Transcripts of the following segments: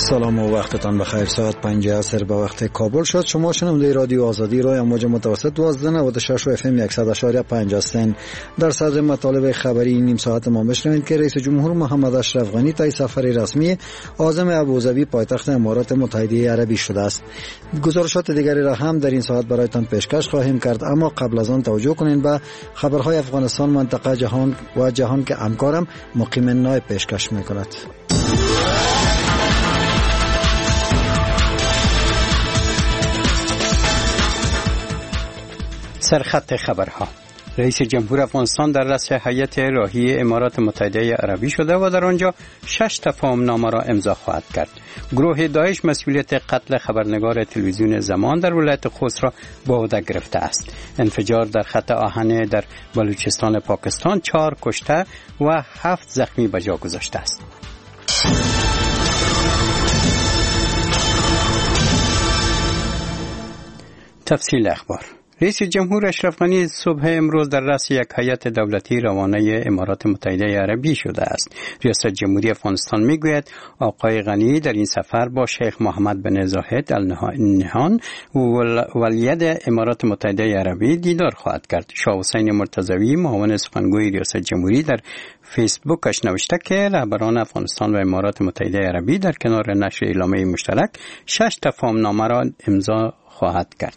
سلام و وقتتان بخیر. ساعت 5 عصر به وقت کابل شد. شما شنونده رادیو آزادی را امواج متوسط 1296 و FM 100.5 هستند. در صدر مطالب خبری این نیم ساعت ما بشنوید که رئیس جمهور محمد اشرف غنی طی سفر رسمی عازم ابوظبی پایتخت امارات متحده عربی شده است. گزارشات دیگری را هم در این ساعت برایتان پیشکش خواهیم کرد، اما قبل از آن توجه کنید به خبرهای افغانستان، منطقه، جهان و جهان که همکارم مقیم نای پیشکش می‌کند. سرخط خبرها. رئیس جمهور افغانستان در رأس هیئت راهی امارات متحده عربی شده و در آنجا 6 تفاهم‌نامه را امضا خواهد کرد. گروه داعش مسئولیت قتل خبرنگار تلویزیون زمان در ولایت خوست را به عهده گرفته است. انفجار در خط آهن در بلوچستان پاکستان 4 کشته و 7 زخمی به جا گذاشته است. تفصیل اخبار. رئیس جمهور اشرف غنی صبح امروز در رأس یک هیئت دولتی روانه امارات متحده عربی شده است. ریاست جمهوری افغانستان میگوید آقای غنی در این سفر با شیخ محمد بن زاید ال نهیان ولیعهد امارات متحده عربی دیدار خواهد کرد. شاه حسین مرتضوی معاون سخنگوی ریاست جمهوری در فیسبوکش نوشته که رهبران افغانستان و امارات متحده عربی در کنار نشر اعلامیه مشترک 6 تفاهم‌نامه را امضا خواهد کرد.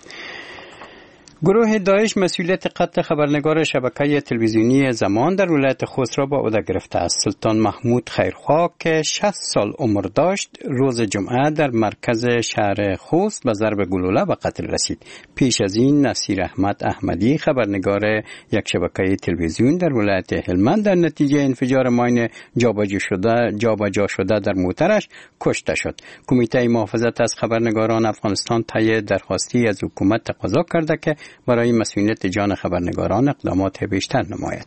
گروه داعش مسئولیت قتل خبرنگار شبکه تلویزیونی زمان در ولایت خوست را به عهده گرفته است. سلطان محمود خیرخواه که 60 سال عمر داشت روز جمعه در مرکز شهر خوست به ضرب گلوله به قتل رسید. پیش از این نصیر احمد احمدی خبرنگار یک شبکه تلویزیون در ولایت هلمند در نتیجه انفجار ماین جابجا شده در موترش کشته شد. کمیته محافظت از خبرنگاران افغانستان طی درخواستی از حکومت تقاضا کرده که برای مسئولیت جان خبرنگاران اقدامات بیشتر نماید.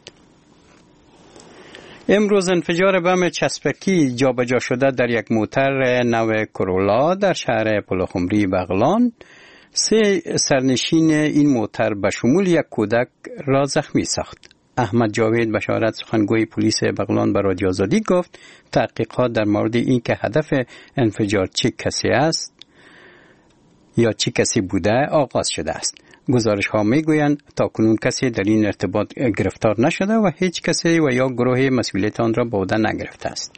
امروز انفجار بم چسبکی جابجا شده در یک موتر نو کرولا در شهر پلخمری بغلان 3 سرنشین این موتر به شمول یک کودک را زخمی ساخت. احمد جاوید بشارت سخنگوی پلیس بغلان به رادیو آزادی گفت تحقیقات در مورد اینکه هدف انفجار چه کسی است یا چه کسی بوده آغاز شده است. گزارش ها می گویند تاکنون کسی در این ارتباط گرفتار نشده و هیچ کسی و یا گروه مسئولیت آن را به عهده نگرفته است.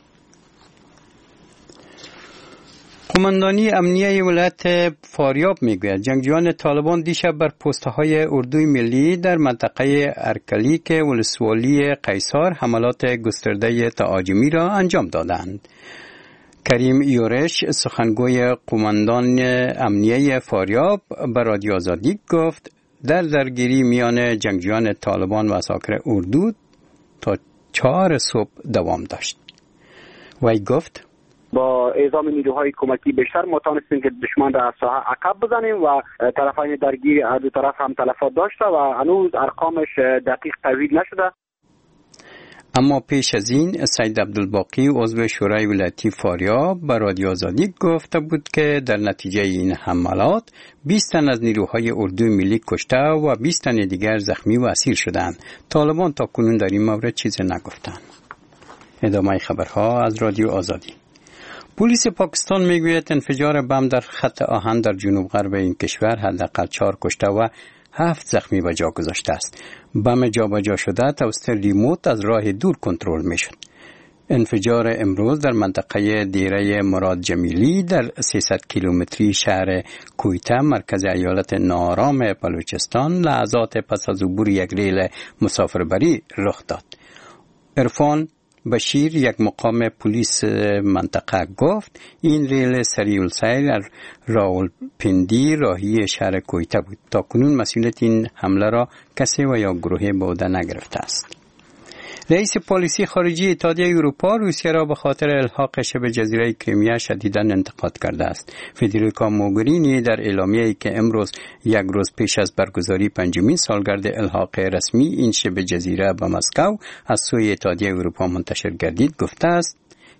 قماندانی امنیه ولایت فاریاب می گوید جنگجویان طالبان دیشب بر پست‌های اردوی ملی در منطقه ارکلیک ولسوالی قیصار حملات گسترده تهاجمی را انجام دادند. کریم یورش سخنگوی قماندان امنیه فاریاب به رادیو آزادی گفت در درگیری میان جنگجویان طالبان و عساکر اردو تا 4 صبح دوام داشت. وی گفت با اعزام نیروهای کمکی بیشتر ما توانستیم که دشمن را از ساحه عقب بزنیم و طرفین درگیری از دو طرف هم تلفات داشته و هنوز ارقامش دقیق تحویل نشده. اما پیش از این سید عبدالباقی عضو شورای ولایتی فاریاب به رادیو آزادی گفته بود که در نتیجه این حملات 20 تن از نیروهای اردوی ملی کشته و 20 تن دیگر زخمی و اسیر شدند. طالبان تا کنون در این مورد چیزی نگفتند. ادامه خبرها از رادیو آزادی. پلیس پاکستان میگوید انفجار بم در خط آهن در جنوب غرب این کشور حداقل 4 کشته و 7 زخمی به جا گذاشته است. بم جابجا شده توسط ریموت از راه دور کنترل میشد. انفجار امروز در منطقه دیره مراد جمیلی در 300 کیلومتری شهر کویته مرکز ایالت ناآرام بلوچستان لحظات پس از عبور یک ریل مسافربری رخ داد. عرفان بشیر یک مقام پلیس منطقه گفت این ریل سریع السیر راولپندی راهی شهر کویته بود. تا کنون مسئولیت این حمله را کسی و یا گروهی به عهده نگرفته است. رئیس پالیسی خارجی اتحادیه اروپا روسیه را به خاطر الحاق شبه جزیره کریمیا شدیداً انتقاد کرده است. فدریکا موگرینی در اعلامیه‌ای که امروز یک روز پیش از برگزاری 5مین سالگرد الحاق رسمی این شبه جزیره به مسکو از سوی اتحادیه اروپا منتشر گردید گفته است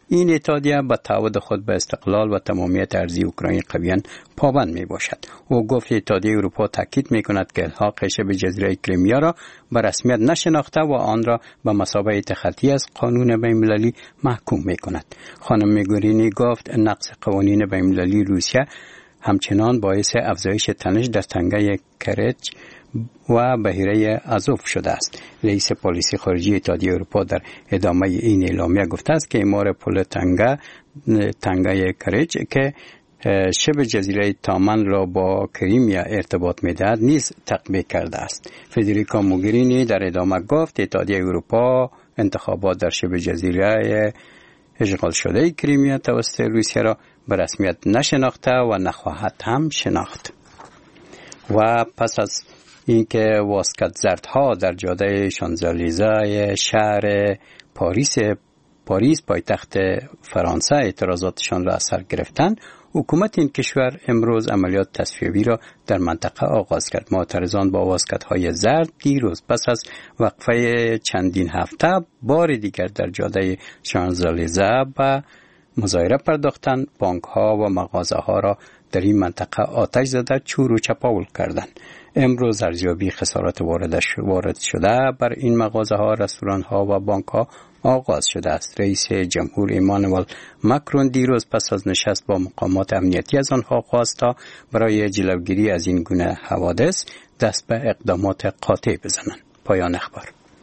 این اتحادیه به تعهد خود به استقلال و تمامیت ارضی اوکراین قویاً پابند می باشد. او گفت اتحادیه اروپا تاکید می کند که الحاق شبه جزیره کریمیا را به رسمیت نشناخته و آن را به مثابه تخطی از قانون بین‌المللی محکوم می کند. خانم موگرینی گفت نقض قوانین بین‌المللی روسیه همچنان باعث افزایش تنش در تنگه کرچ و بحیره آزوف شده است. رئیس پالیسی خارجی اتحادیه اروپا در ادامه این اعلامیه گفته است که اعمار پل تنگه کرچ که شبه جزیره تامن را با کریمیا ارتباط می‌دهد نیز تطبیق کرده است. فدریکا موگرینی در ادامه گفت اتحادیه اروپا انتخابات در شبه جزیره اشغال شده کریمیا توسط روسیه را به رسمیت نشناخته و نخواهد هم شناخت. و پس از اینکه واسکت زردها در جاده شانزلیزه شهر پاریس پایتخت فرانسه اعتراضاتشان را از سر گرفتند، حکومت این کشور امروز عملیات تصفیه‌ای را در منطقه آغاز کرد. معترضان با واسکت‌های زرد دیروز پس از وقفه چندین هفته بار دیگر در جاده شانزلیزه به مظاهره پرداختند. بانک‌ها و مغازه‌ها را در این منطقه آتش زده چور و چپاول کردند. امروز ارزیابی خسارات وارد شده بر این مغازه‌ها، رستوران‌ها و بانک‌ها آغاز شده است. رئیس جمهور ایمانوئل ماکرون دیروز پس از نشست با مقامات امنیتی از آنها خواست تا برای جلوگیری از این گونه حوادث دست به اقدامات قاطع بزنند. پایان اخبار.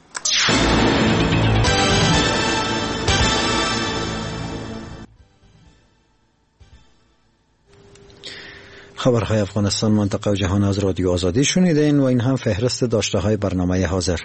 خبرهای افغانستان، منطقه و جهان از رادیو آزادی شنیدین و این هم فهرست داشته های برنامه حاضر.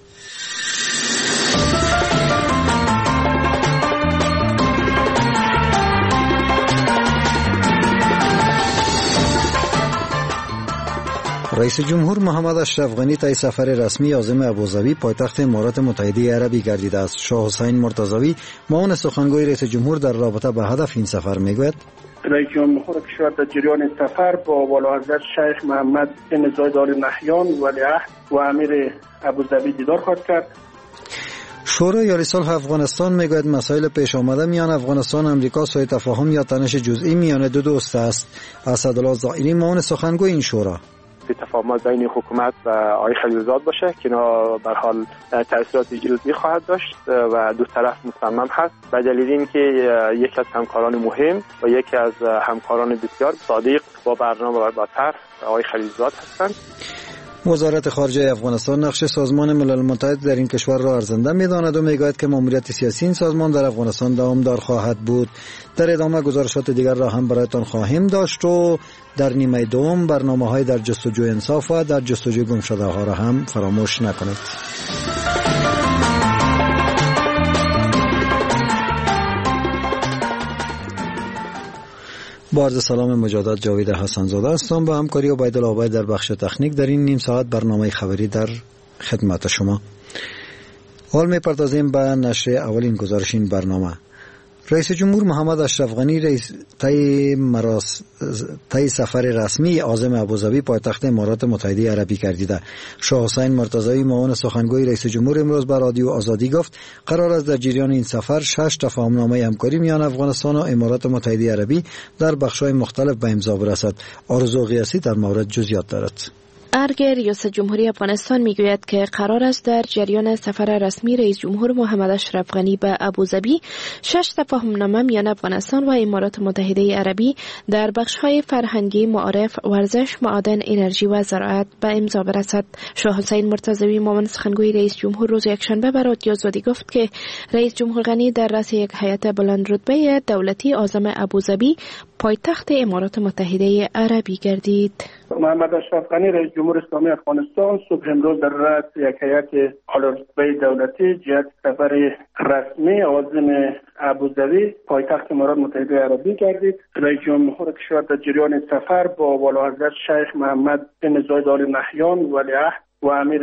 رئیس جمهور محمد اشرف غنی طی سفر رسمی عازم ابوظبی پایتخت امارات متحده عربی گردیده است. شاه حسین مرتضوی معاون سخنگوی رئیس جمهور در رابطه به هدف این سفر میگوید: رئیس جمهور کشور در جریان سفر با والاحضرت شیخ محمد بن زاید آل نهیان ولیعهد و امیر ابوظبی دیدار خواهد کرد. شورای عالی صلح افغانستان میگوید مسائل پیش آمده میان افغانستان و امریکا سوء تفاهم یا تنش جزئی میان دو دوست است. اسدالله ظاهری معاون سخنگوی این شورا: تفاهمات بین حکومت و آقای خلیلزاد باشه که اینا به حال تأثیرات جزئی خواهد داشت و دو طرف مصمم هست به دلیل اینکه یکی از همکاران مهم و یکی از همکاران بسیار صادق با برنامه و با طرح آقای خلیلزاد هستند. وزارت خارجه افغانستان نقش سازمان ملل متحد در این کشور را ارزنده می‌داند و می‌گوید که ماموریت سیاسی این سازمان در افغانستان دوامدار خواهد بود. در ادامه گزارشات دیگر را هم برایتان خواهیم داشت و در نیمه دوم برنامه‌های در جستجوی انصاف و در جستجوی گمشده‌ها را هم فراموش نکنید. با عرض سلام مجدد جاوید حسن‌زاده هستم با همکاری عبیدالله عبید در بخش تکنیک در این نیم ساعت برنامه خبری در خدمت شما. حال می‌پردازیم به نشر اولین گزارش این برنامه. رئیس جمهور محمد اشرف غنی طی سفر رسمی عازم ابوظبی پایتخت امارات متحده عربی گردیده. شاه حسین مرتضوی معاون سخنگوی رئیس جمهور امروز به رادیو آزادی گفت قرار است در جریان این سفر 6 تفاهمنامه همکاری میان افغانستان و امارات متحده عربی در بخش‌های مختلف به امضا برسد. آرزو قیاسی در مورد جزئیات دارد. ارگر ریاست جمهوری افغانستان میگوید که قرار است در جریان سفر رسمی رئیس جمهور محمد اشرف غنی به ابوظبی 6 تفاهمنامه میان افغانستان و امارات متحده عربی در بخش‌های فرهنگی، معارف، ورزش، معادن، انرژی و زراعت به امضا برسد. شاه حسین مرتضوی معاون سخنگوی رئیس جمهور روز یکشنبه به رادیو آزادی گفت که رئیس جمهور غنی در رأس یک هیئت بلند رتبه دولتی عازم ابوظبی پایتخت امارات متحده عربی گردید. محمد اشرف غنی رئیس جمهور اسلامی افغانستان صبح امروز در رأس یک هیئت عالی‌رتبه دولتی جهت سفر رسمی عازم ابوظبی پایتخت امارات متحده عربی گردید. رئیس جمهور کشور در جریان سفر با والاحضرت شیخ محمد بن زاید آل نهیان ولیعهد و امیر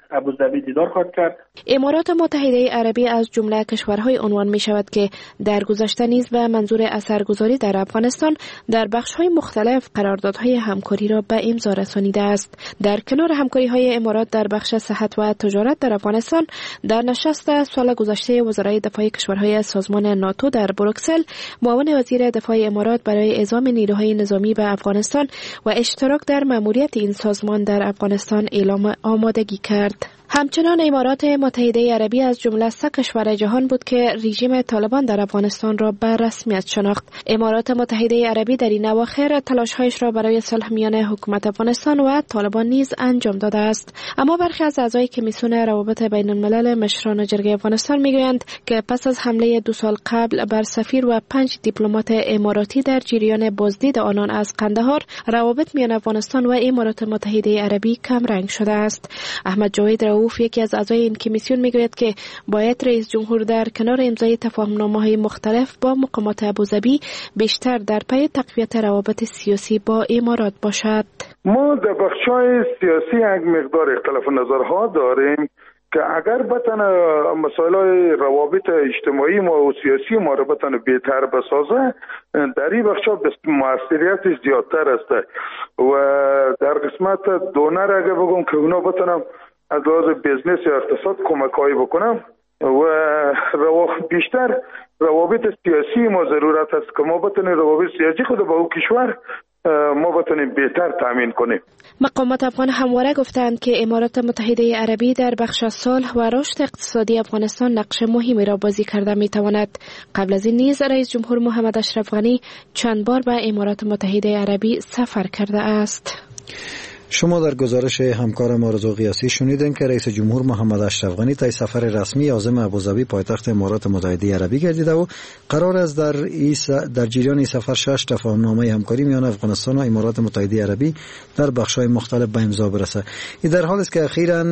ابوظبی دیدار خواهد کرد. امارات متحده عربی از جمله کشورهای عنوان می شود که در گذشته نیز به منظور اثرگذاری در افغانستان در بخش‌های مختلف قراردادهای همکاری را به امضا رسانیده است. در کنار همکاری‌های امارات در بخش صحت و تجارت در افغانستان، در نشست سال گذشته وزرای دفاع کشورهای سازمان ناتو در بروکسل، معاون وزیر دفاع امارات برای اعزام نیروهای نظامی به افغانستان و اشتراک در مأموریت این سازمان در افغانستان اعلام آمادگی کرد. همچنان امارات متحده عربی از جمله 3 کشور جهان بود که رژیم طالبان در افغانستان را به رسمیت شناخت. امارات متحده عربی در این اواخر تلاش‌هایش را برای صلح میان حکومت افغانستان و طالبان نیز انجام داده است. اما برخی از اعضای کمیسیون روابط بین الملل مشران جرگه افغانستان میگویند که پس از حمله 2 سال قبل بر سفیر و 5 دیپلمات اماراتی در جریان بازدید آنان از قندهار، روابط میان افغانستان و امارات متحده عربی کم رنگ شده است. احمد جاوید یکی از اعضای این کمیسیون میگوید که باید رئیس جمهور در کنار امضای تفاهم‌نامه‌های مختلف با مقامات ابوظبی بیشتر در پی تقویت روابط سیاسی با امارات باشد. ما در بخش‌های سیاسی یک مقدار اختلاف نظرها داریم که اگر بتونه مسائل روابط اجتماعی ما و سیاسی ما رو بتونه بهتر بسازه، در این بخشا موثریتش زیادتر است و در قسمت دونر اگر بگم که اونا بتونم از لحاظ بیزنس یا اقتصاد کمک‌هایی بکنم و بیشتر روابط سیاسی ما ضرورت است که ما بتونیم روابط سیاسی خود با او کشور ما بتونیم بهتر تامین کنیم. مقامات افغان همواره گفتند که امارات متحده عربی در بخش صلح و رشد اقتصادی افغانستان نقش مهمی را بازی کرده می‌تواند. قبل از این نیز رئیس جمهور محمد اشرف غنی چند بار به امارات متحده عربی سفر کرده است. شما در گزارش همکارم آرزو قیاسی شنیدین که رئیس جمهور محمد اشرف غنی طی سفر رسمی عازم ابوظبی پایتخت امارات متحده عربی گردیده و قرار است در جریان این سفر 6 تفاهم‌نامه همکاری میان افغانستان و امارات متحده عربی در بخش‌های مختلف به امضا برسد. این در حالی است که اخیراً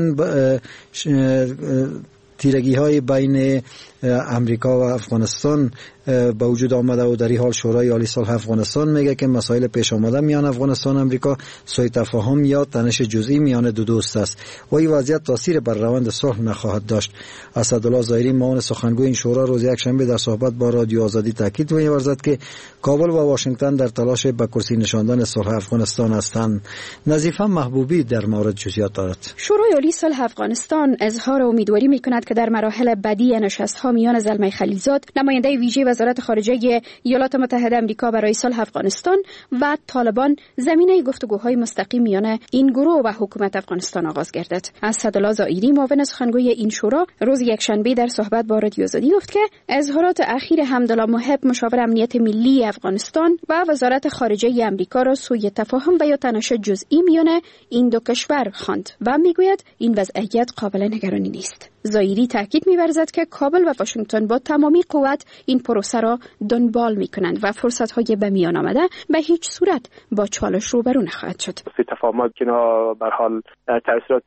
تیرگی‌های بین امریکا و افغانستان به وجود آمده و در این حال شورای عالی صلح افغانستان میگه که مسائل پیش آمده میان افغانستان و امریکا سوء تفاهم یا تنش جزئی میان دو دوست است و این وضعیت تاثیر بر روند صلح نخواهد داشت. اسدالله ظاهری معاون سخنگوی این شورا روز یکشنبه در صحبت با رادیو آزادی تاکید می‌ورزد که کابل و واشنگتن در تلاش به کرسی نشاندن صلح افغانستان هستند. نظیفه محبوبی در مورد جزئیات دارد. شورای عالی صلح افغانستان اظهار امیدواری می‌کند که در مراحل بعدی نشست‌ها میان زلمه خلیلزاد، نماینده ویژه وزارت خارجه ایالات متحده آمریکا برای صلح افغانستان و طالبان، زمینه گفتگوهای مستقیم میان این گروه و حکومت افغانستان آغاز گردد. اسدالله ظاهری معاون سخنگوی این شورا روز یکشنبه در صحبت با رادیو آزادی گفت که اظهارات اخیر حمدالله محب مشاور امنیت ملی افغانستان و وزارت خارجه آمریکا را سوء تفاهم و یا تنش جزئی میان این دو کشور خواند و میگوید این وضعیت قابل نگرانی نیست. ظاهری تاکید می‌ورزد که کابل و واشنگتن با تمامی قوت این پروسه را دنبال می‌کنند و فرصت‌های به میان آمده به هیچ صورت با چالش روبرو نخواهد شد. تفاهمات که به هر حال تأثیرات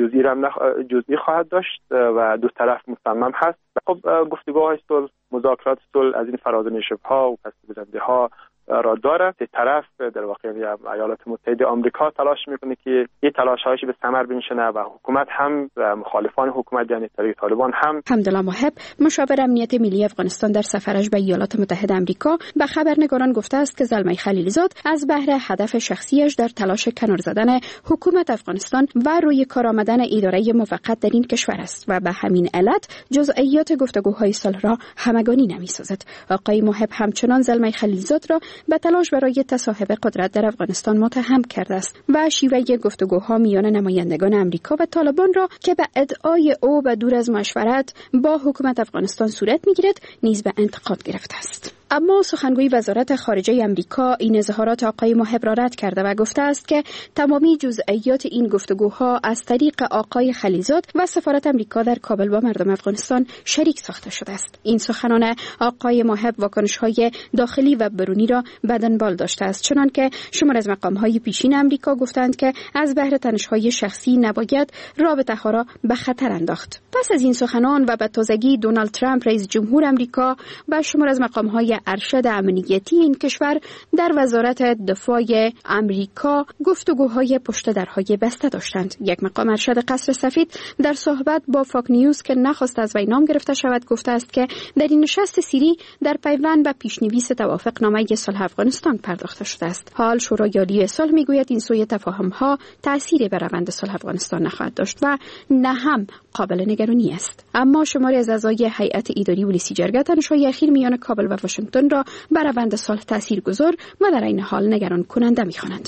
جزئی خواهد داشت و دو طرف مصمم هست. خب گفتگوهای صلح، مذاکرات صلح از این فرازنشی‌ها و پس‌بندی‌ها را دارد. طرف در واقع ایالات متحده آمریکا تلاش میکنه که این تلاش‌هایش به ثمر بنشینه و حکومت هم و مخالفان حکومت یعنی طالبان هم. حمدالله محب مشاور امنیت ملی افغانستان در سفرش به ایالات متحده آمریکا به خبرنگاران گفته است که زلمه خلیلزاد از بهر هدف شخصیش در تلاش کنار زدن حکومت افغانستان و روی کار آمدن اداره موقت در این کشور است و به همین علت جزئیات گفتگوهای صلح را همگانی نمی‌سازد. آقای محب همچنان زلمه خلیلزاد را به تلاش برای تصاحب قدرت در افغانستان متهم کرده است و شیوه گفتگوها میان نمایندگان امریکا و طالبان را که به ادعای او به دور از مشورت با حکومت افغانستان صورت میگیرد نیز به انتقاد گرفته است. اما سخنگوی وزارت خارجه آمریکا این اظهارات آقای محب را رد کرده و گفته است که تمامی جزئیات این گفتگوها از طریق آقای خلیلزاد و سفارت آمریکا در کابل با مردم افغانستان شریک ساخته شده است. این سخنان آقای محب واکنش‌های داخلی و برونی را به دنبال داشته است، چنانکه شمار از مقام‌های پیشین آمریکا گفتند که از بهر تنش‌های شخصی نباید رابطه‌ها را به خطر انداخت. پس از این سخنان و به تازگی دونالد ترامپ رئیس جمهور امریکا و شمار از مقام‌های ارشد امنیتی این کشور در وزارت دفاع امریکا گفتگوهای پشت درهای بسته داشتند. یک مقام ارشد قصر سفید در صحبت با فاکس نیوز که نخواست از وی نام گرفته شود گفته است که در این نشست سری در پیوند به پیش‌نویس توافقنامه صلح افغانستان پرداخته شده است. حال شورای عالی صلح میگوید این سوء تفاهم‌ها تأثیری بر روند صلح افغانستان نخواهد داشت و نه هم قابل نگرانی است. اما شماری از اعضای هیئت اداری ولسی جرگه تنش‌های اخیر میان کابل و واشنگتن را بر روند صلح تاثیرگذار و در عین حال نگران کننده می‌خوانند.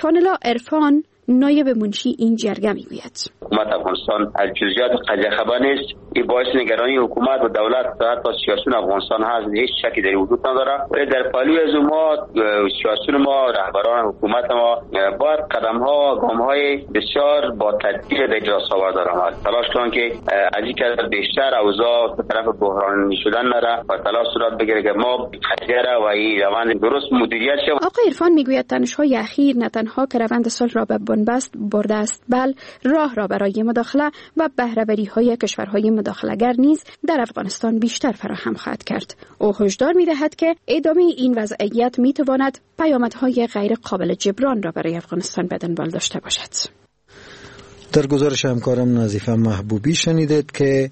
عرفان نایب منشی این جرگه میگوید حکومت افغانستان از جزئیات قضیه خبر نیست. این باعث نگرانی حکومت و دولت و سیاسیون افغانستان هست. هیچ شکی در وجود نداره. ولی در پهلوی از ما سیاسیون ما رهبران حکومت ما باید قدم‌ها و گام‌های بسیار با تدبیر به اجرا آورده دارند. تلاش کنند که از این که بیشتر اوضاع به طرف بحرانی شدن نره و تلاش صورت بگیره که ما قضیه را و این روند درست مدیریت شه. آقای عرفان میگوید تنش‌های اخیر نه تنها که روند صلح را به بنبست برده است بل راه را برای مداخله و بهره‌وری‌های کشورهای مداخله‌گر نیز در افغانستان بیشتر فراهم خواهد کرد. او هشدار می‌دهد که ادامه این وضعیت می‌تواند پیامدهای غیر قابل جبران را برای افغانستان به دنبال داشته باشد. در گزارش همکارم نظیفه محبوبی شنیدید که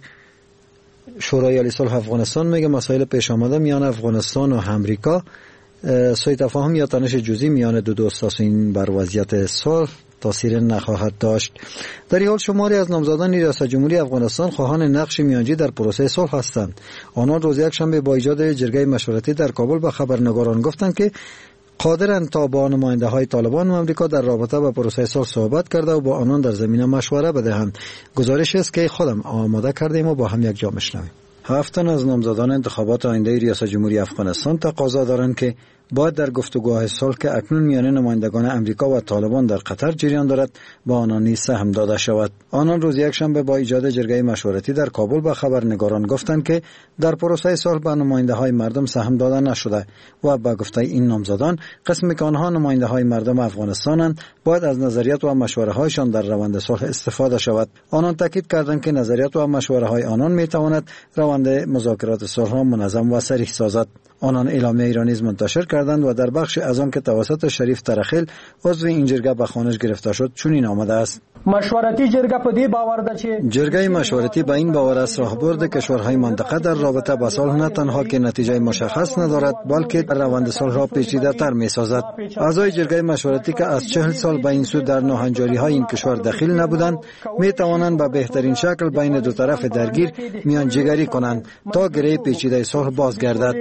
شورای عالی صلح افغانستان میگه مسائل پیش آمده میان افغانستان و امریکا سوء تفاهم یا تنش جزئی میان دو دوست این بر وضعیت صلح تاثیر نخواهد داشت. در این حال شماری از نامزدان ریاست جمهوری افغانستان خواهان نقش میانجی در پروسه صلح هستند. آنان روز یکشنبه با ایجاد جرگه مشورتی در کابل به خبرنگاران گفتند که قادرند تا با نماینده‌های طالبان و آمریکا در رابطه با پروسه صلح صحبت کرده و با آنان در زمینه مشوره بدهند. گزارش است که خودم آماده کردیم و با هم یک جا میشنویم. 7 تن از نامزدان انتخابات آینده ریاست جمهوری افغانستان تقاضا دارند که باید در گفتگوهای صلح که اکنون میان نمایندگان امریکا و طالبان در قطر جریان دارد با آنان نیز سهم داده شود. آنان روز یکشنبه با ایجاد جرگه مشورتی در کابل به خبرنگاران گفتند که در پروسه صلح به نماینده‌های مردم سهم داده نشده و با گفته این نامزدان قسمی که آنها نماینده‌های مردم افغانستانند باید از نظریات و مشوره‌هایشان در روند صلح استفاده شود. آنان تاکید کردند که نظریات و مشوره‌های آنان میتواند روند مذاکرات صلح را منظم و صریح سازد. آنان اعلامیه را نیز منتشر کردند و در بخش از آن که توسط شریف ترخیل عضو این جرگه به خوانش گرفته شد چنین آمده است: مشورتی جرگه په دې باور ده چې جرگه مشورتی به این باور است راهبرد کشورهای منطقه در رابطه با صلح نه تنها که نتیجه مشخص ندارد بلکه روند صلح را پیچیده تر می سازد. اعضای جرگه مشورتی که از 40 سال به این سو در ناهنجاری های این کشور دخیل نبودند می توانند به بهترین شکل بین دو طرف درگیر میانجیگری کنند تا گره پیچیده صلح بازگردد.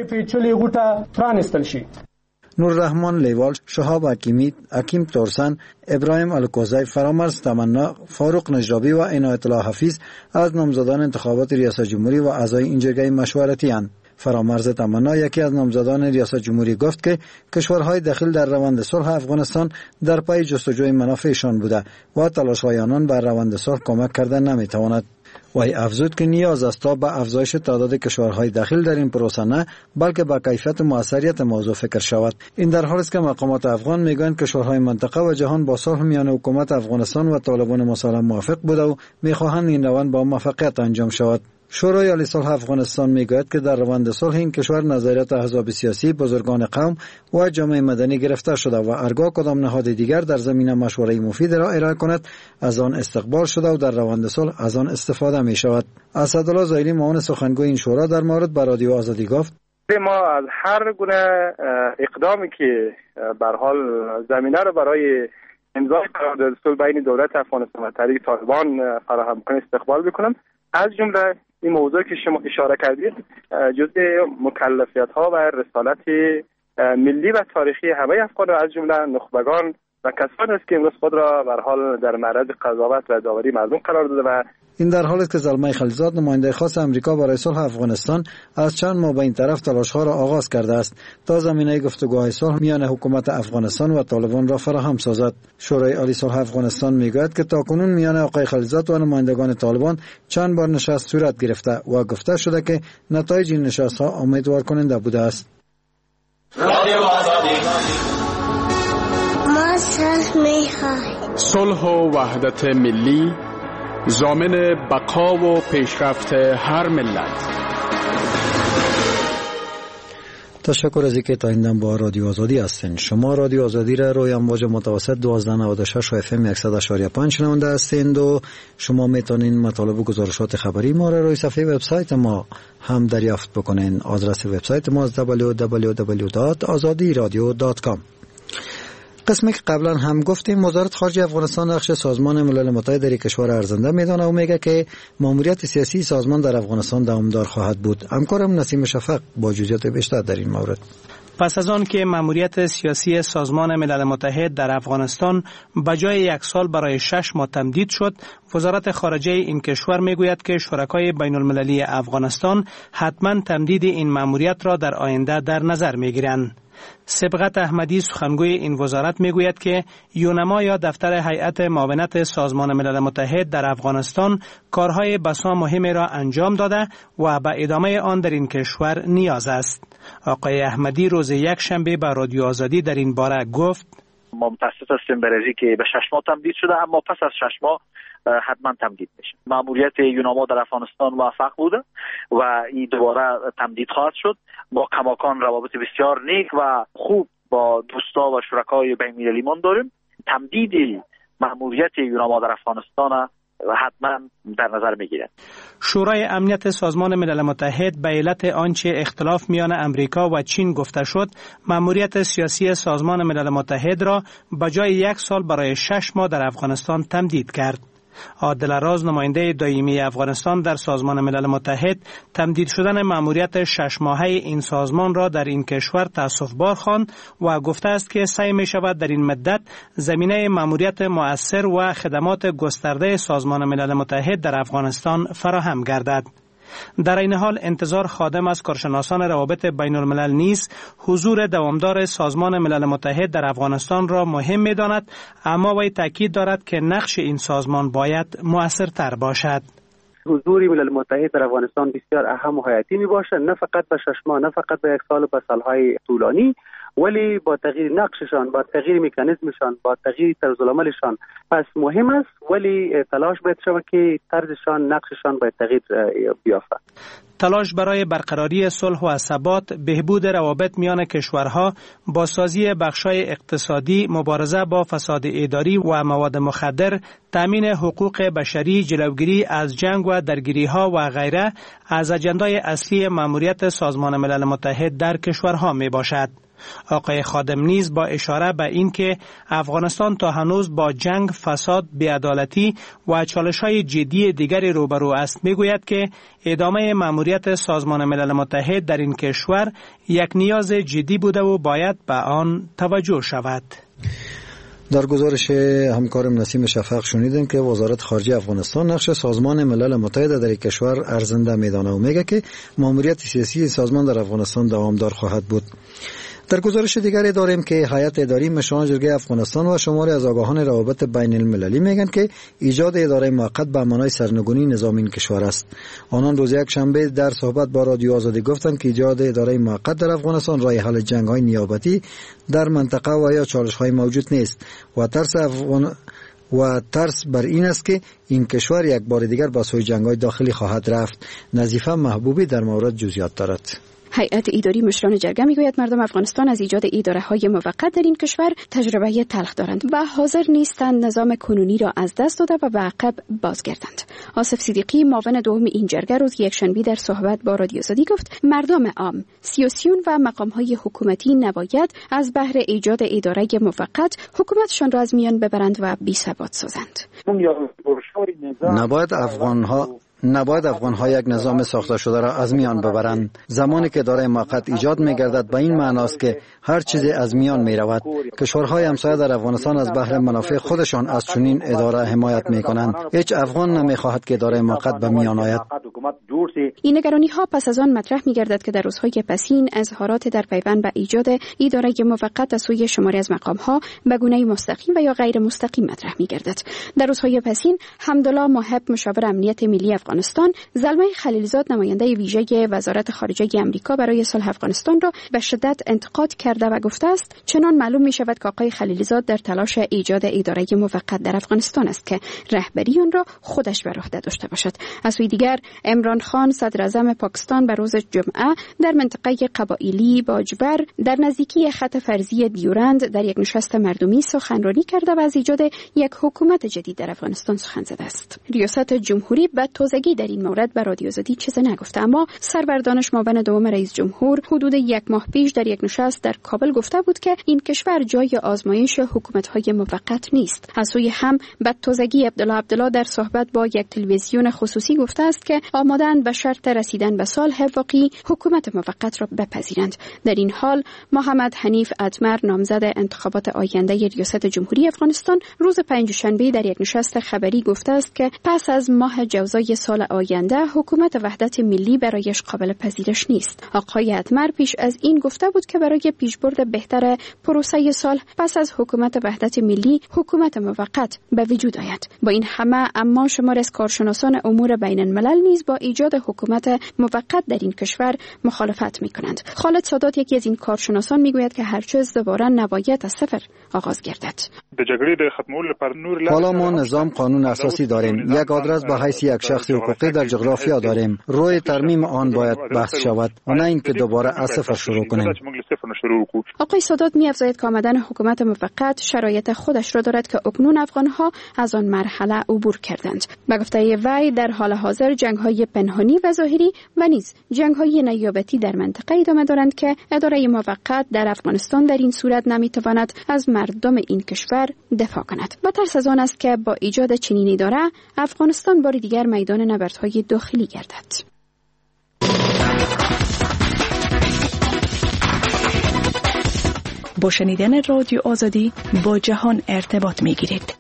نوررحمان لیوال، شهاب حکیمی، حکیم تورسن، ابراهیم الکوزی، فرامرز تمنا، فاروق نجرابی و عنایت الله حفیظ از نامزدان انتخابات ریاست جمهوری و اعضای این جرگه مشورتی اند. فرامرز تمنا یکی از نامزدان ریاست جمهوری گفت که کشورهای داخل در روند صلح افغانستان در پی جستجوی منافعشان بوده و تلاش‌های آنان بر روند صلح کمک کرده نمیتواند. وی افزود که نیاز است تا به افزایش تعداد کشورهای داخل در این پروسه نه بلکه با کیفیت و موثریت موضوع فکر شود. این در حالی است که مقامات افغان میگویند کشورهای منطقه و جهان با صلح میان حکومت افغانستان و طالبان مسالم موافق بوده و میخواهند این روند با موفقیت انجام شود. شورای عالی صلح افغانستان میگوید که در روند صلح این کشور نظریات احزاب سیاسی، بزرگان قوم و جامعه مدنی گرفته شده و هرگاه کدام نهاد دیگر در زمینه مشوره مفید را ارائه کند از آن استقبال شده و در روند صلح از آن استفاده می شود. اسدالله زایلی معاون سخنگوی این شورا در مورد به رادیو آزادی گفت: ما از هر گونه اقدامی که به هر حال زمینه را برای امضای قرارداد صلح بین دولت افغانستان و طریق طالبان فراهم کنه استقبال می‌کنم. از جمله این موضوع که شما اشاره کردید جزء مکلفیت ها و رسالت ملی و تاریخی همه افغان از جمله نخبگان و کسانی است که امروز خود را به هر حال در معرض قضاوت و داوری مردم قرار داده و این در حالی است که زلمه خلیلزاد نماینده خاص امریکا برای صلح افغانستان از چند ماه به این طرف تلاش‌ها را آغاز کرده است تا زمینه گفتگوهای صلح میان حکومت افغانستان و طالبان را فراهم سازد. شورای عالی صلح افغانستان میگوید که تاکنون میان آقای خلیلزاد و نمایندگان طالبان چند بار نشست صورت گرفته و گفته شده که نتایج این نشست‌ها امیدوار کننده بوده است. ما صلح می‌خواهیم. صلح و وحدت ملی ضامن بقا و پیشرفت هر ملت. تشکر از اینکه تا این دم با رادیو آزادی هستین. شما رادیو آزادی را روی امواج متوسط 1296 و FM 100.5 شنونده هستین و شما میتونین مطالب و گزارشات خبری ما را روی صفحه وبسایت ما هم دریافت بکنین. آدرس وبسایت ما www.azadiradio.com. قسمی که قبلا هم گفتیم، وزارت خارجه افغانستان نقش سازمان ملل متحد در کشور ارزنده میدانه و میگه که ماموریت سیاسی سازمان در افغانستان دوامدار خواهد بود. همکارم نسیم شفق با جزئیات بیشتر در این مورد. پس از آن که ماموریت سیاسی سازمان ملل متحد در افغانستان به جای 1 سال برای 6 ماه تمدید شد، وزارت خارجه این کشور میگوید که شرکای بین المللی افغانستان حتما تمدید این ماموریت را در آینده در نظر میگیرند. سبقت احمدی سخنگوی این وزارت میگوید که یونما یا دفتر هیئت معاونت سازمان ملل متحد در افغانستان کارهای بسا مهمی را انجام داده و به ادامه آن در این کشور نیاز است. آقای احمدی روز یکشنبه به رادیو آزادی در این باره گفت: ما متاسف هستیم برای اینکه به 6 ماه تمدید شده، اما پس از 6 ماه حتما تمدید میشه. ماموریت یونما در افغانستان موفق بوده و این دوباره تمدید خواهد شد. با کماکان روابط بسیار نیک و خوب با دوستا و شرکای بین المللی من داریم. تمدید ماموریت یونما در افغانستان حتما در نظر میگیرد. شورای امنیت سازمان ملل متحد به علت آنچه اختلاف میان امریکا و چین گفته شد، ماموریت سیاسی سازمان ملل متحد را به جای 1 سال برای 6 ماه در افغانستان تمدید کرد. عادل راز، نماینده دائمی افغانستان در سازمان ملل متحد، تمدید شدن ماموریت 6 ماهه این سازمان را در این کشور تأسف‌بار خواند و گفته است که سعی می شود در این مدت زمینه ماموریت مؤثر و خدمات گسترده سازمان ملل متحد در افغانستان فراهم گردد. در این حال انتظار خادم از کارشناسان روابط بین الملل نیز حضور دوامدار سازمان ملل متحد در افغانستان را مهم می داند، اما وی تاکید دارد که نقش این سازمان باید مؤثرتر باشد. حضور ملل متحد در افغانستان بسیار اهم و حیاتی می باشد، نه فقط به 6 ماه، نه فقط به 1 سال، به سالهای طولانی، ولی با تغییر نقششان، با تغییر مکانیزمشان، با تغییر طرز العملشان پس مهم است، ولی تلاش باید شود که طرزشان، نقششان باید تغییر بیافته. تلاش برای برقراری صلح و ثبات، بهبود روابط میان کشورها، بازسازی بخش‌های اقتصادی، مبارزه با فساد اداری و مواد مخدر، تامین حقوق بشری، جلوگیری از جنگ و درگیری‌ها و غیره از اجندای اصلی ماموریت سازمان ملل متحد در کشورها میباشد. آقای خادم نیز با اشاره به این که افغانستان تا هنوز با جنگ، فساد، بی‌عدالتی و چالش‌های جدی دیگری روبرو است میگوید که ادامه ماموریت سازمان ملل متحد در این کشور یک نیاز جدی بوده و باید به آن توجه شود. در گزارش همکارم نسیم شفق شنیدیم که وزارت خارجه افغانستان نقش سازمان ملل متحد در کشور ارزنده میدانه و میگه که ماموریت سیاسی سازمان در افغانستان دوامدار خواهد بود. در گزارش دیگری داریم که هیئت اداری مشاوران جرگه افغانستان و شماری از آگاهان روابط بین المللی میگن که ایجاد اداره موقت به معنای سرنگونی نظام این کشور است. آنان روز یکشنبه در صحبت با رادیو آزادی گفتند که ایجاد اداره موقت در افغانستان راه حل جنگ‌های نیابتی در منطقه و یا چالش‌های موجود نیست و ترس بر این است که این کشور یک بار دیگر با سوی جنگ‌های داخلی خواهد رفت. نظیفه محبوبی در مورد جزئیات دارد. هیئت اداری مشران جرگه میگوید مردم افغانستان از ایجاد اداره‌های موقت در این کشور تجربه تلخ دارند و حاضر نیستند نظام کنونی را از دست داده و به عقب بازگردند. آصف صدیقی، معاون دوم این جرگه، روز یکشنبه در صحبت با رادیو آزادی گفت مردم عام، سیاسیون و مقام‌های حکومتی نباید از بهر ایجاد اداره موقت حکومتشان را از میان ببرند و بی‌ثبات سازند. نباید افغان‌ها یک نظام ساخته شده را از میان ببرند. زمانی که اداره موقت ایجاد می‌گردد به این معناست که هر چیزی از میان می‌رود. کشورهای همسایه در افغانستان از بهر منافع خودشان از چنین اداره حمایت می‌کنند. هیچ افغان نمی‌خواهد که اداره موقت به میان آید. حکومت جوړ شي. این نگرانی ها پس از آن مطرح می گردد که در روزهای پسین اظهارات در پیوند به ایجاد اداره موقت از سوی شماری از مقام ها به گونه مستقیم و یا غیر مستقیم مطرح می گردد. در روزهای پسین حمدالله محب مشاور امنیت ملی افغانستان، زلمه خلیلزاد نماینده ویژه وزارت خارجه آمریکا برای صلح افغانستان را به شدت انتقاد کرده و گفته است چنان معلوم می شود که آقای خلیلزاد در تلاش ایجاد اداره موقت در افغانستان است که رهبری آن را خودش بر عهده داشته باشد. از سوی دیگر عمران خان صدر اعظم پاکستان به روز جمعه در منطقه قبایلی باجبر در نزدیکی خط فرضی دیورند در یک نشست مردمی سخنرانی کرده و از ایجاد یک حکومت جدید در افغانستان سخن زده است. ریاست جمهوری به تازگی در این مورد به رادیو آزادی چیزی نگفته، اما سرور دانش معاون دوم رئیس جمهور حدود یک ماه پیش در یک نشست در کابل گفته بود که این کشور جای آزمایش حکومت‌های موقت نیست. از سوی هم به تازگی عبدالله در صحبت با یک تلویزیون خصوصی گفته است که آماده‌اند به شرط رسیدن به صلح واقعی حکومت موقت را بپذیرند. در این حال محمد حنیف اتمر نامزد انتخابات آینده ریاست جمهوری افغانستان روز پنجشنبه در یک نشست خبری گفته است که پس از ماه جوزای سال آینده حکومت وحدت ملی برایش قابل پذیرش نیست. آقای اتمر پیش از این گفته بود که برای پیشبرد بهتر پروسه صلح پس از حکومت وحدت ملی حکومت موقت به وجود آید. با این همه اما شمار از کارشناسان امور بین الملل نیز با ایجاد حکومت موقت در این کشور مخالفت می‌کنند. خالد سادات یکی از این کارشناسان میگوید که هرچیز دوباره نباید از صفر آغاز گردد. حالا ما نظام قانون اساسی داریم. یک آدرس به حیث یک شخص حقوقی در جغرافیا داریم. روی ترمیم آن باید بحث شود و نه اینکه دوباره از صفر شروع کنیم. آقای سادات می‌افزاید که آمدن حکومت موقت شرایط خودش را دارد که اکنون افغان‌ها از آن مرحله عبور کردند. به گفته وی در حال حاضر جنگ‌های پنهانی و ظاهری و نیز جنگ‌های نیابتی در منطقه ادامه دارند که اداره موقت در افغانستان در این صورت نمی‌تواند از مردم این کشور دفاع کند. با ترس از آن است که با ایجاد چنین اداره افغانستان بار دیگر میدان نبردهای داخلی گردد. با شنیدن رادیو آزادی با جهان ارتباط می‌گیرید.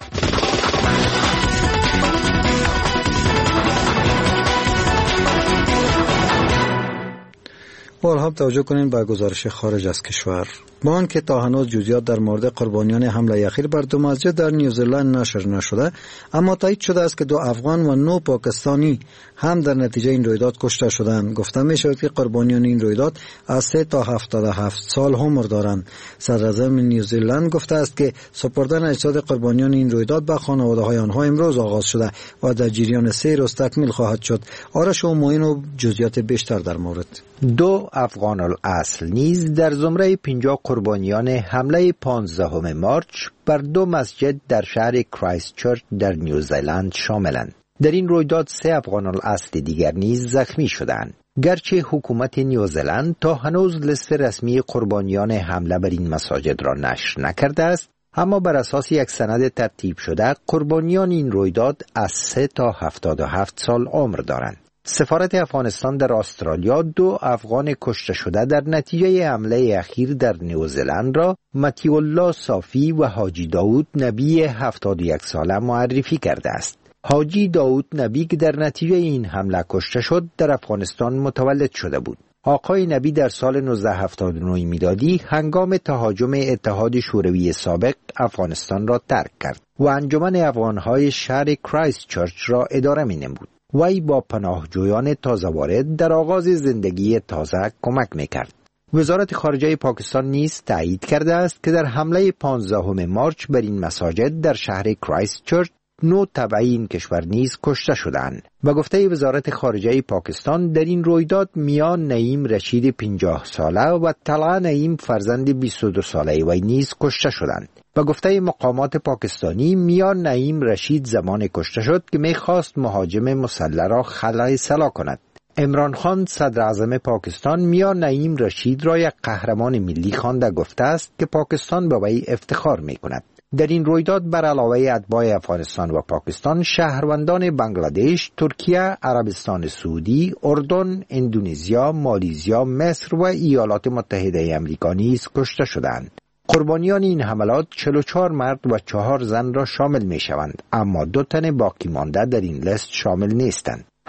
حال توجه کنین به گزارش خارج از کشور. با آنکه تا هنوز جزئیات در مورد قربانیان حمله اخیر بر دو مسجد در نیوزلند نشر نشده، اما تایید شده است که 2 افغان و 9 پاکستانی هم در نتیجه این رویداد کشته شدند. گفته می شود که قربانیان این رویداد از 3 تا 77 سال عمر دارند. صدر اعظم نیوزلند گفته است که سپردن اجساد قربانیان این رویداد به خانواده‌های آنها امروز آغاز شده و در جریان 3 روز تکمیل خواهد شد. آرش و معین و جزئیات بیشتر در مورد. 2 افغان الاصل نیز در زمره 50 قربانیان حمله 15 مارچ بر 2 مسجد در شهر کرایست چرچ در نیوزلند شاملند. در این رویداد 3 افغان الاصل دیگر نیز زخمی شدند. گرچه حکومت نیوزلند تا هنوز لیست رسمی قربانیان حمله بر این مساجد را نشر نکرده است، اما بر اساس یک سند ترتیب شده قربانیان این رویداد از 3 تا 77 سال عمر دارند. سفارت افغانستان در استرالیا 2 افغان کشته شده در نتیجه حمله اخیر در نیوزلند را متی الله صافی و حاجی داود نبی 71 ساله معرفی کرده است. حاجی داود نبی که در نتیجه این حمله کشته شد در افغانستان متولد شده بود. آقای نبی در سال 1979 میلادی هنگام تهاجم اتحاد شوروی سابق افغانستان را ترک کرد و انجمن افغانهای شهر کرایست چرچ را اداره می‌نمود. وی با پناهجویان تازه وارد در آغاز زندگی تازه کمک میکرد. وزارت خارجه پاکستان نیز تایید کرده است که در حمله 15 مارچ بر این مساجد در شهر کرایست چرچ 9 تبعی این کشور نیز کشته شدند. و گفته وزارت خارجه پاکستان در این رویداد میا نعیم رشید 50 ساله و طلعه نعیم فرزند 22 ساله وی نیز کشته شدند. و گفته مقامات پاکستانی میا نعیم رشید زمان کشته شد که می‌خواست مهاجم مسلح را خلع سلاح کند. عمران خان صدر اعظم پاکستان میا نعیم رشید را یک قهرمان ملی خوانده گفته است که پاکستان به وی افتخار می‌کند. در این رویداد بر علاوه اتباع افغانستان و پاکستان شهروندان بنگلادش، ترکیه، عربستان سعودی، اردن، اندونزیا، مالیزیا، مصر و ایالات متحده آمریکا نیز کشته شدند. قربانیان این حملات 44 مرد و 4 زن را شامل می شوند، اما 2 تن باقی مانده در این لیست شامل نیستند.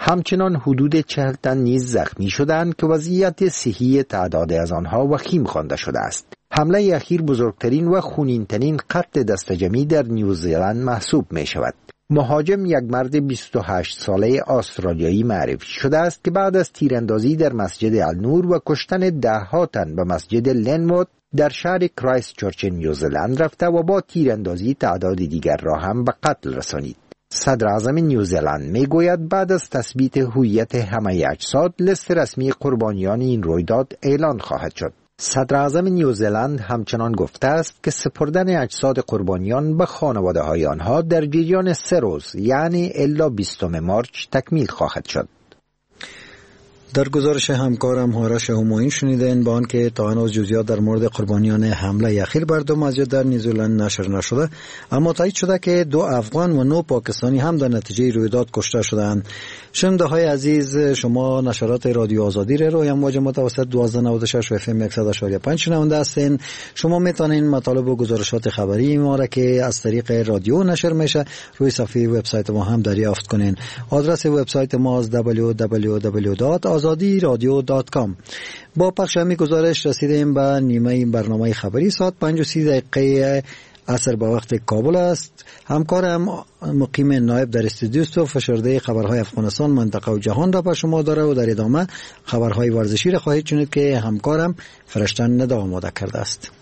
همچنان حدود 40 تن نیز زخمی شدند که وضعیت صحی تعداد از آنها وخیم خوانده شده است. حمله اخیر بزرگترین و خونین‌ترین قتل دستجمعی در نیوزیلند محسوب می شود. مهاجم یک مرد 28 ساله استرالیایی معرفی شده است که بعد از تیراندازی در مسجد النور و کشتن 10 تن به مسجد لنوود در شهر کرایست چرچ نیوزیلند رفته و با تیراندازی تعداد دیگر را هم به قتل رسانید. صدر اعظم نیوزیلند می گوید بعد از تثبیت هویت همه اجساد لیست رسمی قربانیان این رویداد اعلان خواهد شد. صدر اعظم نیوزیلند همچنان گفته است که سپردن اجساد قربانیان به خانواده های آنها در جریان 3 روز یعنی الا 20 مارچ تکمیل خواهد شد. در گزارش همکارم هارش همایون شنیدین با آنکه تا هنوز جزئیات در مورد قربانیان حمله اخیر بر 2 مسجد در نیوزیلند نشر نشده، اما تایید شده که 2 افغان و 9 پاکستانی هم در نتیجه رویداد کشته شدند. شنونده های عزیز، شما نشرات رادیو آزادی را روی امواج متوسط 1296 و FM 100.5 شنونده هستین. شما میتونین مطالب و گزارشات خبری ما را که از طریق رادیو نشر میشه روی صفحه وبسایت ما هم دریافت کنین. آدرس وبسایت ما از www.azadiradio.com. با پخش همین گزارش رسیدیم به نیمه برنامه خبری. ساعت 5:30 عصر به وقت کابل است. همکارم مقیم نایب در استودیو است و فشرده خبرهای افغانستان، منطقه و جهان را به شما داره و در ادامه خبرهای ورزشی را خواهید شنید که همکارم فرشتن ندا آماده کرده است.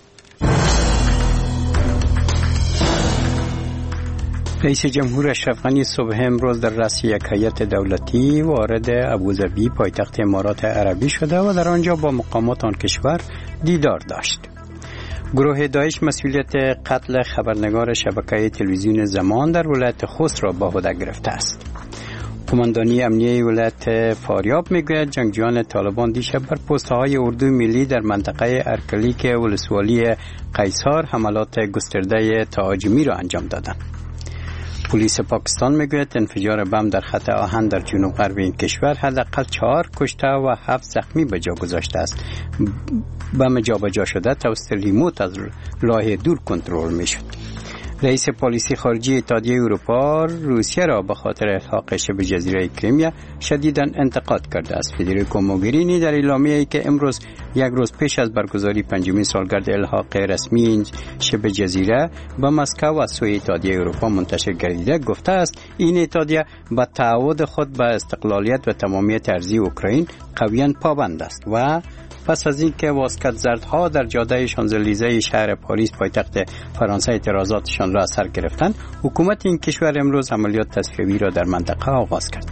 رئیس جمهور اشرف غنی صبح امروز در رأس یک هیئت دولتی وارد ابوظبی پایتخت امارات عربی شده و در آنجا با مقامات آن کشور دیدار داشت. گروه داعش مسئولیت قتل خبرنگار شبکه تلویزیون زمان در ولایت خوست را به عهده گرفته است. قماندانی امنیه ولایت فاریاب میگوید جنگجویان طالبان دیشب بر پست‌های اردوی ملی در منطقه ارکلیک ولسوالی قیصار حملات گسترده تهاجمی را انجام دادند. پلیس پاکستان میگوید انفجار بم در خط آهن در جنوب غرب این کشور حداقل 4 کشته و 7 زخمی به جا گذاشته است. بم جابجا شده توسط ریموت از راه دور کنترل میشد. رئیس پلیسی خارجی اتحادیه اروپا روسیه را به خاطر الحاق شبه جزیره کریمیا شدیداً انتقاد کرده است. فدریکو موگرینی در اعلامیه‌ای که امروز یک روز پیش از برگزاری 5مین سالگرد الحاق رسمی این شبه جزیره به مسکو از سوی اتحادیه اروپا منتشر گردیده گفته است این اتحادیه به تعهد خود به استقلالیت و تمامیت ارضی اوکراین قویاً پابند است و پس از اینکه واسکت زردها در جاده شانزلیزه شهر پاریس پایتخت فرانسه اعتراضاتشان را سر گرفتند، حکومت این کشور امروز عملیات تصفیه‌ای را در منطقه آغاز کرد.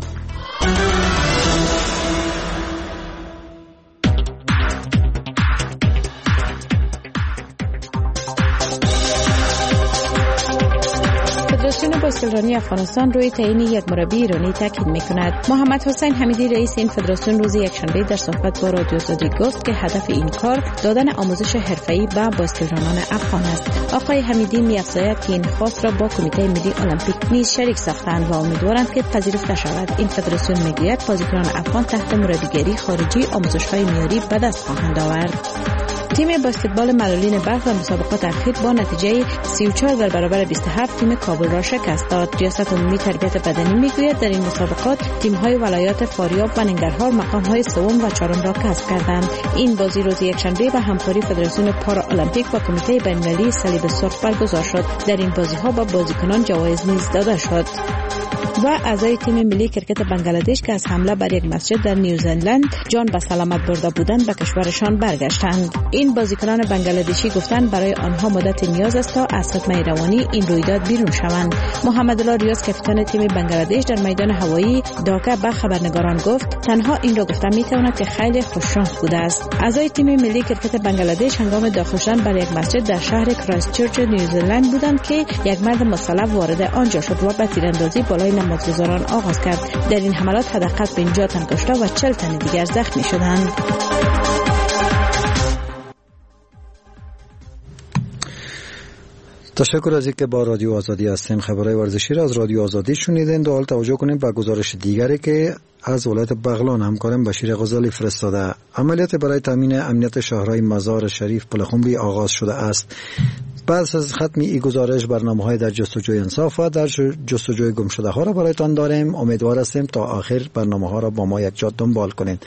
فدراسیون باسکتبال افغانستان روی تعیین یک مربی ایرانی تاکید می‌کند. محمد حسین حمیدی رئیس این فدراسیون روز یکشنبه در صحبت با رادیو آزادی گفت که هدف این کار دادن آموزش حرفه‌ای به باسکتبالان افغان است. آقای حمیدی می‌افزاید که این خواست را با کمیته ملی المپیک نیز شریک ساختند و امیدوارند که پذیرفته شود. این فدراسیون می‌گوید بازیکنان افغان تحت مربیگری خارجی آموزش‌های معیاری به دست خواهند آورد. تیم باسکتبال ملالین برق در مسابقات اخیر با نتیجه 34 در برابر 27 تیم کابل را شکست داد. ریاست عمومی تربیت بدنی میگوید در این مسابقات تیم‌های ولایات فاریاب و ننگرهار مقام‌های سوم و چهارم را کسب کردند. این بازی روز یکشنبه به همکاری فدراسیون پارالمپیک و کمیته بین‌المللی صلیب سرخ برگزار شد. در این بازی‌ها به بازیکنان جوایز نیز داده شد. و اعضای تیم ملی کرکت بنگلادش که از حمله بر یک مسجد در نیوزیلند جان به سلامت برده بودند به کشورشان برگشتند. این بازیکنان بنگلادشی گفتند برای آنها مدت نیاز است تا از صدمه روانی این رویداد بیرون شوند. محمد الله ریاض کاپیتان تیم بنگلادش در میدان هوایی داکا به خبرنگاران گفت تنها این را گفتم میتواند که خیلی خوششانس بوده است. اعضای تیم ملی کرکت بنگلادش هنگام داخل شدن بر یک مسجد در شهر کرایست چرچ نیوزیلند بودند که یک مرد مسلح وارد آنجا شد و به تیراندازی بالای نمازگزاران آغاز کرد. در این حملات حداقل 50 تن کشته و 40 تن دیگر زخمی شدند. تشکر از اینکه با رادیو آزادی هستین. خبرهای ورزشی را از رادیو آزادی شنیدین. حال توجه کنیم به گزارش دیگری که از ولایت بغلان همکارم بشیر غزالی فرستاده. عملیات برای تامین امنیت شهرهای مزار شریف پلخمری آغاز شده است. بعد از ختم این گزارش برنامه‌های در جستجوی انصاف و در جستجوی گمشده ها را برایتان داریم. امیدوار هستیم تا آخر برنامه ها را با ما یکجا دنبال کنید.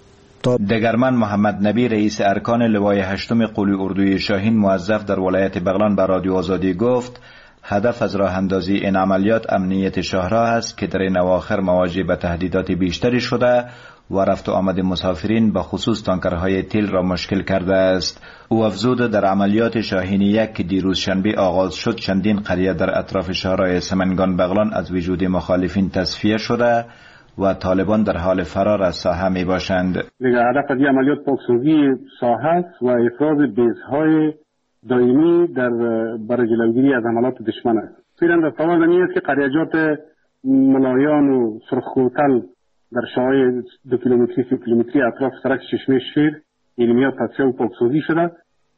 دگرمن محمد نبی رئیس ارکان لوای 8 قولی اردوی شاهین موظف در ولایت بغلان به رادیو آزادی گفت هدف از راه اندازی این عملیات امنیت شهرها است که در این اواخر مواجه به تهدیدات بیشتری شده و رفت و آمد مسافرین به خصوص تانکرهای تیل را مشکل کرده است. او افزود در عملیات شاهین 1 که دیروز شنبه آغاز شد چندین قریه در اطراف شهرهای سمنگان بغلان از وجود مخالفین تصفیه شده و طالبان در حال فرار از ساحه می باشند. هدف از این عملیات پاکسازی ساحه است و افراز بیس‌های دائمی برای جلوگیری از حملات دشمن است. فعلا در سوال زمین است که قریجات ملایان و سرخکوتل در شاهای 2 کیلومتری 3 کیلومتری اطراف سرک چشمه شیر علمیات تصفیه و پاکسازی شده.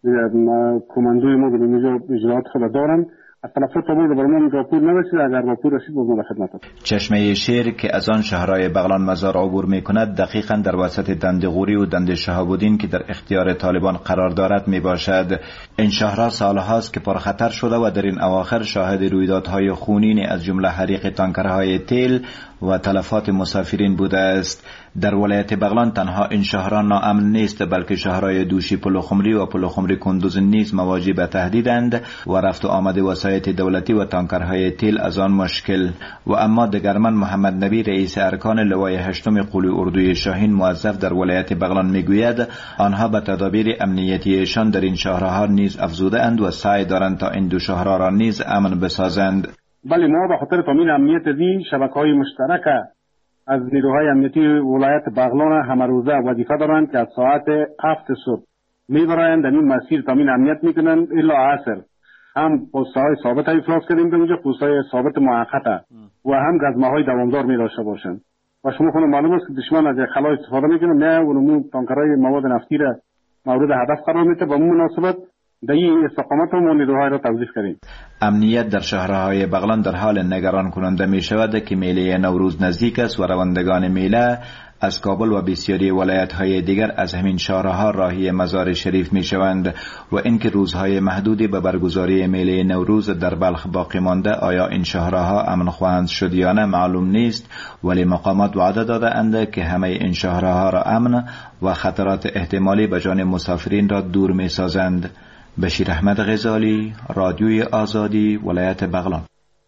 کماندوی ما به اینجا اجراعات خود دارند. از طرف طالبان برمان راپور نرسید، اگر راپور رسید باز ما خدمت است. چشمه شیر که از آن شهرهای بغلان مزار عبور می کند دقیقاً در وسط دندغوری و دند شهاب‌الدین که در اختیار طالبان قرار دارد می باشد. این شهرها سالهاست که پرخطر شده و در این اواخر شاهد رویدادهای خونین از جمله حریق تانکرهای تیل و تلفات مسافرین بوده است. در ولایت بغلان تنها این شهران ناامن نیست بلکه شهرهای دوشی پلوخمری و پلوخمری کندوز نیز مواجه به تهدیدند و رفت و آمد وسایط دولتی و تانکرهای تیل از آن مشکل. و اما دگرمن محمد نبی رئیس ارکان لوای 8 قولی اردوی شاهین موظف در ولایت بغلان میگوید آنها به تدابیر امنیتیشان در این شهرها نیز افزوده اند و سعی دارند تا این دو شهرها را نیز امن بسازند. بله، ما به خاطر تامین امنیت این شبکه‌های مشترک از نیروهای امنیتی ولایت بغلان همه روزه وظیفه دارند که از ساعت 7 صبح میبرند در این مسیر تامین امنیت میکنند الا عصر. هم پست‌های ثابت افراز کردیم به اونجا، پست‌های ثابت موقت و هم گزمه‌های دوامدار می داشته باشند. و شما خود معلوم است که دشمن از خلا استفاده میکنه، نه اونمون تانکرهای مواد نفتی را مورد هدف قرار میده. با مناسبت در این استقامت هم نیروهای را توظیف کردیم. امنیت در شهرهای بغلان در حال نگران کننده می شود که میله نوروز نزدیک است و روندگان میله از کابل و بسیاری ولایت‌های دیگر از همین شهرها راهی مزار شریف می‌شوند و اینکه روزهای محدودی به برگزاری میله نوروز در بلخ باقی مانده آیا این شهرها امن خواهند شد یا نه معلوم نیست، ولی مقامات وعده داده‌اند که همه این شهرها را امن و خطرات احتمالی به جان مسافرین را دور می‌سازند. بشیر احمد غزالی، رادیوی آزادی، ولایت بغلان.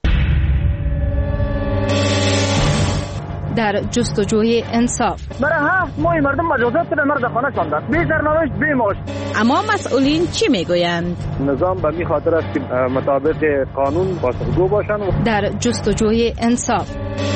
در جستجوی انصاف برای 7 ماه مردم مجازات به مرد خانه شاندند، بی سرنوشت بی معاش. اما مسئولین چی میگویند؟ نظام به می خاطر است که مطابق قانون پاسخگو باشند. در جستجوی انصاف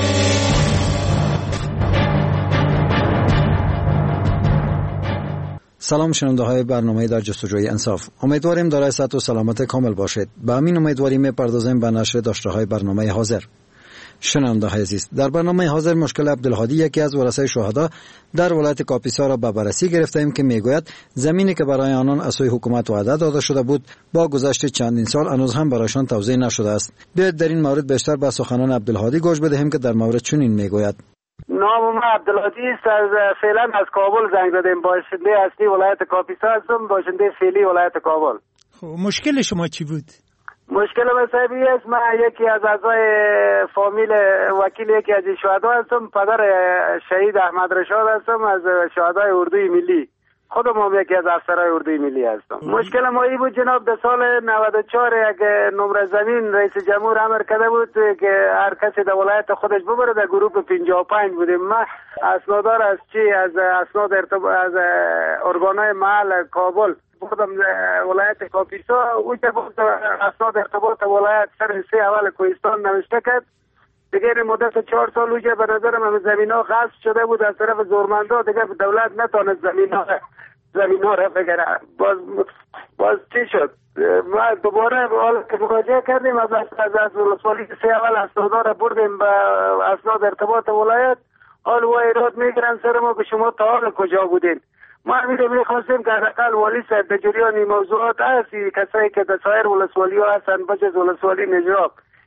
سلام شنونده های برنامه در جستجوی انصاف، امیدواریم دارای صحت و سلامت کامل باشید. به همین امیدواری میپردازیم به نشر داشته های برنامه حاضر. شنونده های عزیز، در برنامه حاضر مشکل عبدالهادی یکی از ورثه شهدا در ولایت کاپیسا را به بررسی گرفتیم که میگوید زمینی که برای آنان از سوی حکومت وعده داده شده بود با گذشت چندین سال هنوز هم برایشان توزیع نشده است. بیایید در این مورد بیشتر به سخنان عبدالهادی گوش بدهیم که در مورد چنین میگوید. نام من عبدالهادی است. از فعلا از کابل زنگ زدیم. باشنده اصلی ولایت کاپیسا هستم، باشنده فعلی ولایت کابل. خب مشکل شما چی بود؟ مشکل مذهبی است. من یکی از اعضای فامیل وکیل یکی از شهدا هستم. پدر شهید احمد رشاد هستم از شهدای اردوی ملی. خودم هم یکی از افسرهای اردوی ملی هستم. مشکل ما این بود جناب، در سال 94 یک نمره زمین رئیس جمهور امر کرده بود که هر کسی در ولایت خودش ببره. در گروه 55 بودیم. من اسنادار از اسناد از ارگانهای محل کابل بودم ولایت کاپیسا. اونجا بود اسناد ارتباط ولایت سر حصه اول کوهستان نوشته کرد. دیگر مدت 4 سال اونجا به نظرم همه زمین ها غصب شده بود از طرف زورمندا. دیگر دولت نتونست زمین ها را بگیره. باز چی شد؟ ما دوباره حالا که مراجعه کردیم از ولسوالی سه اول اسنادها بردیم به اسناد ارتباط ولایت. حال و ایراد میگیرن سر ما که شما تا حال کجا بودین. ما میخواستیم که حداقل والی صاحب در جریان این موضوعات هست. کسایی که در سایر ولسوالی ها هستن بجز ولسوالی نجراب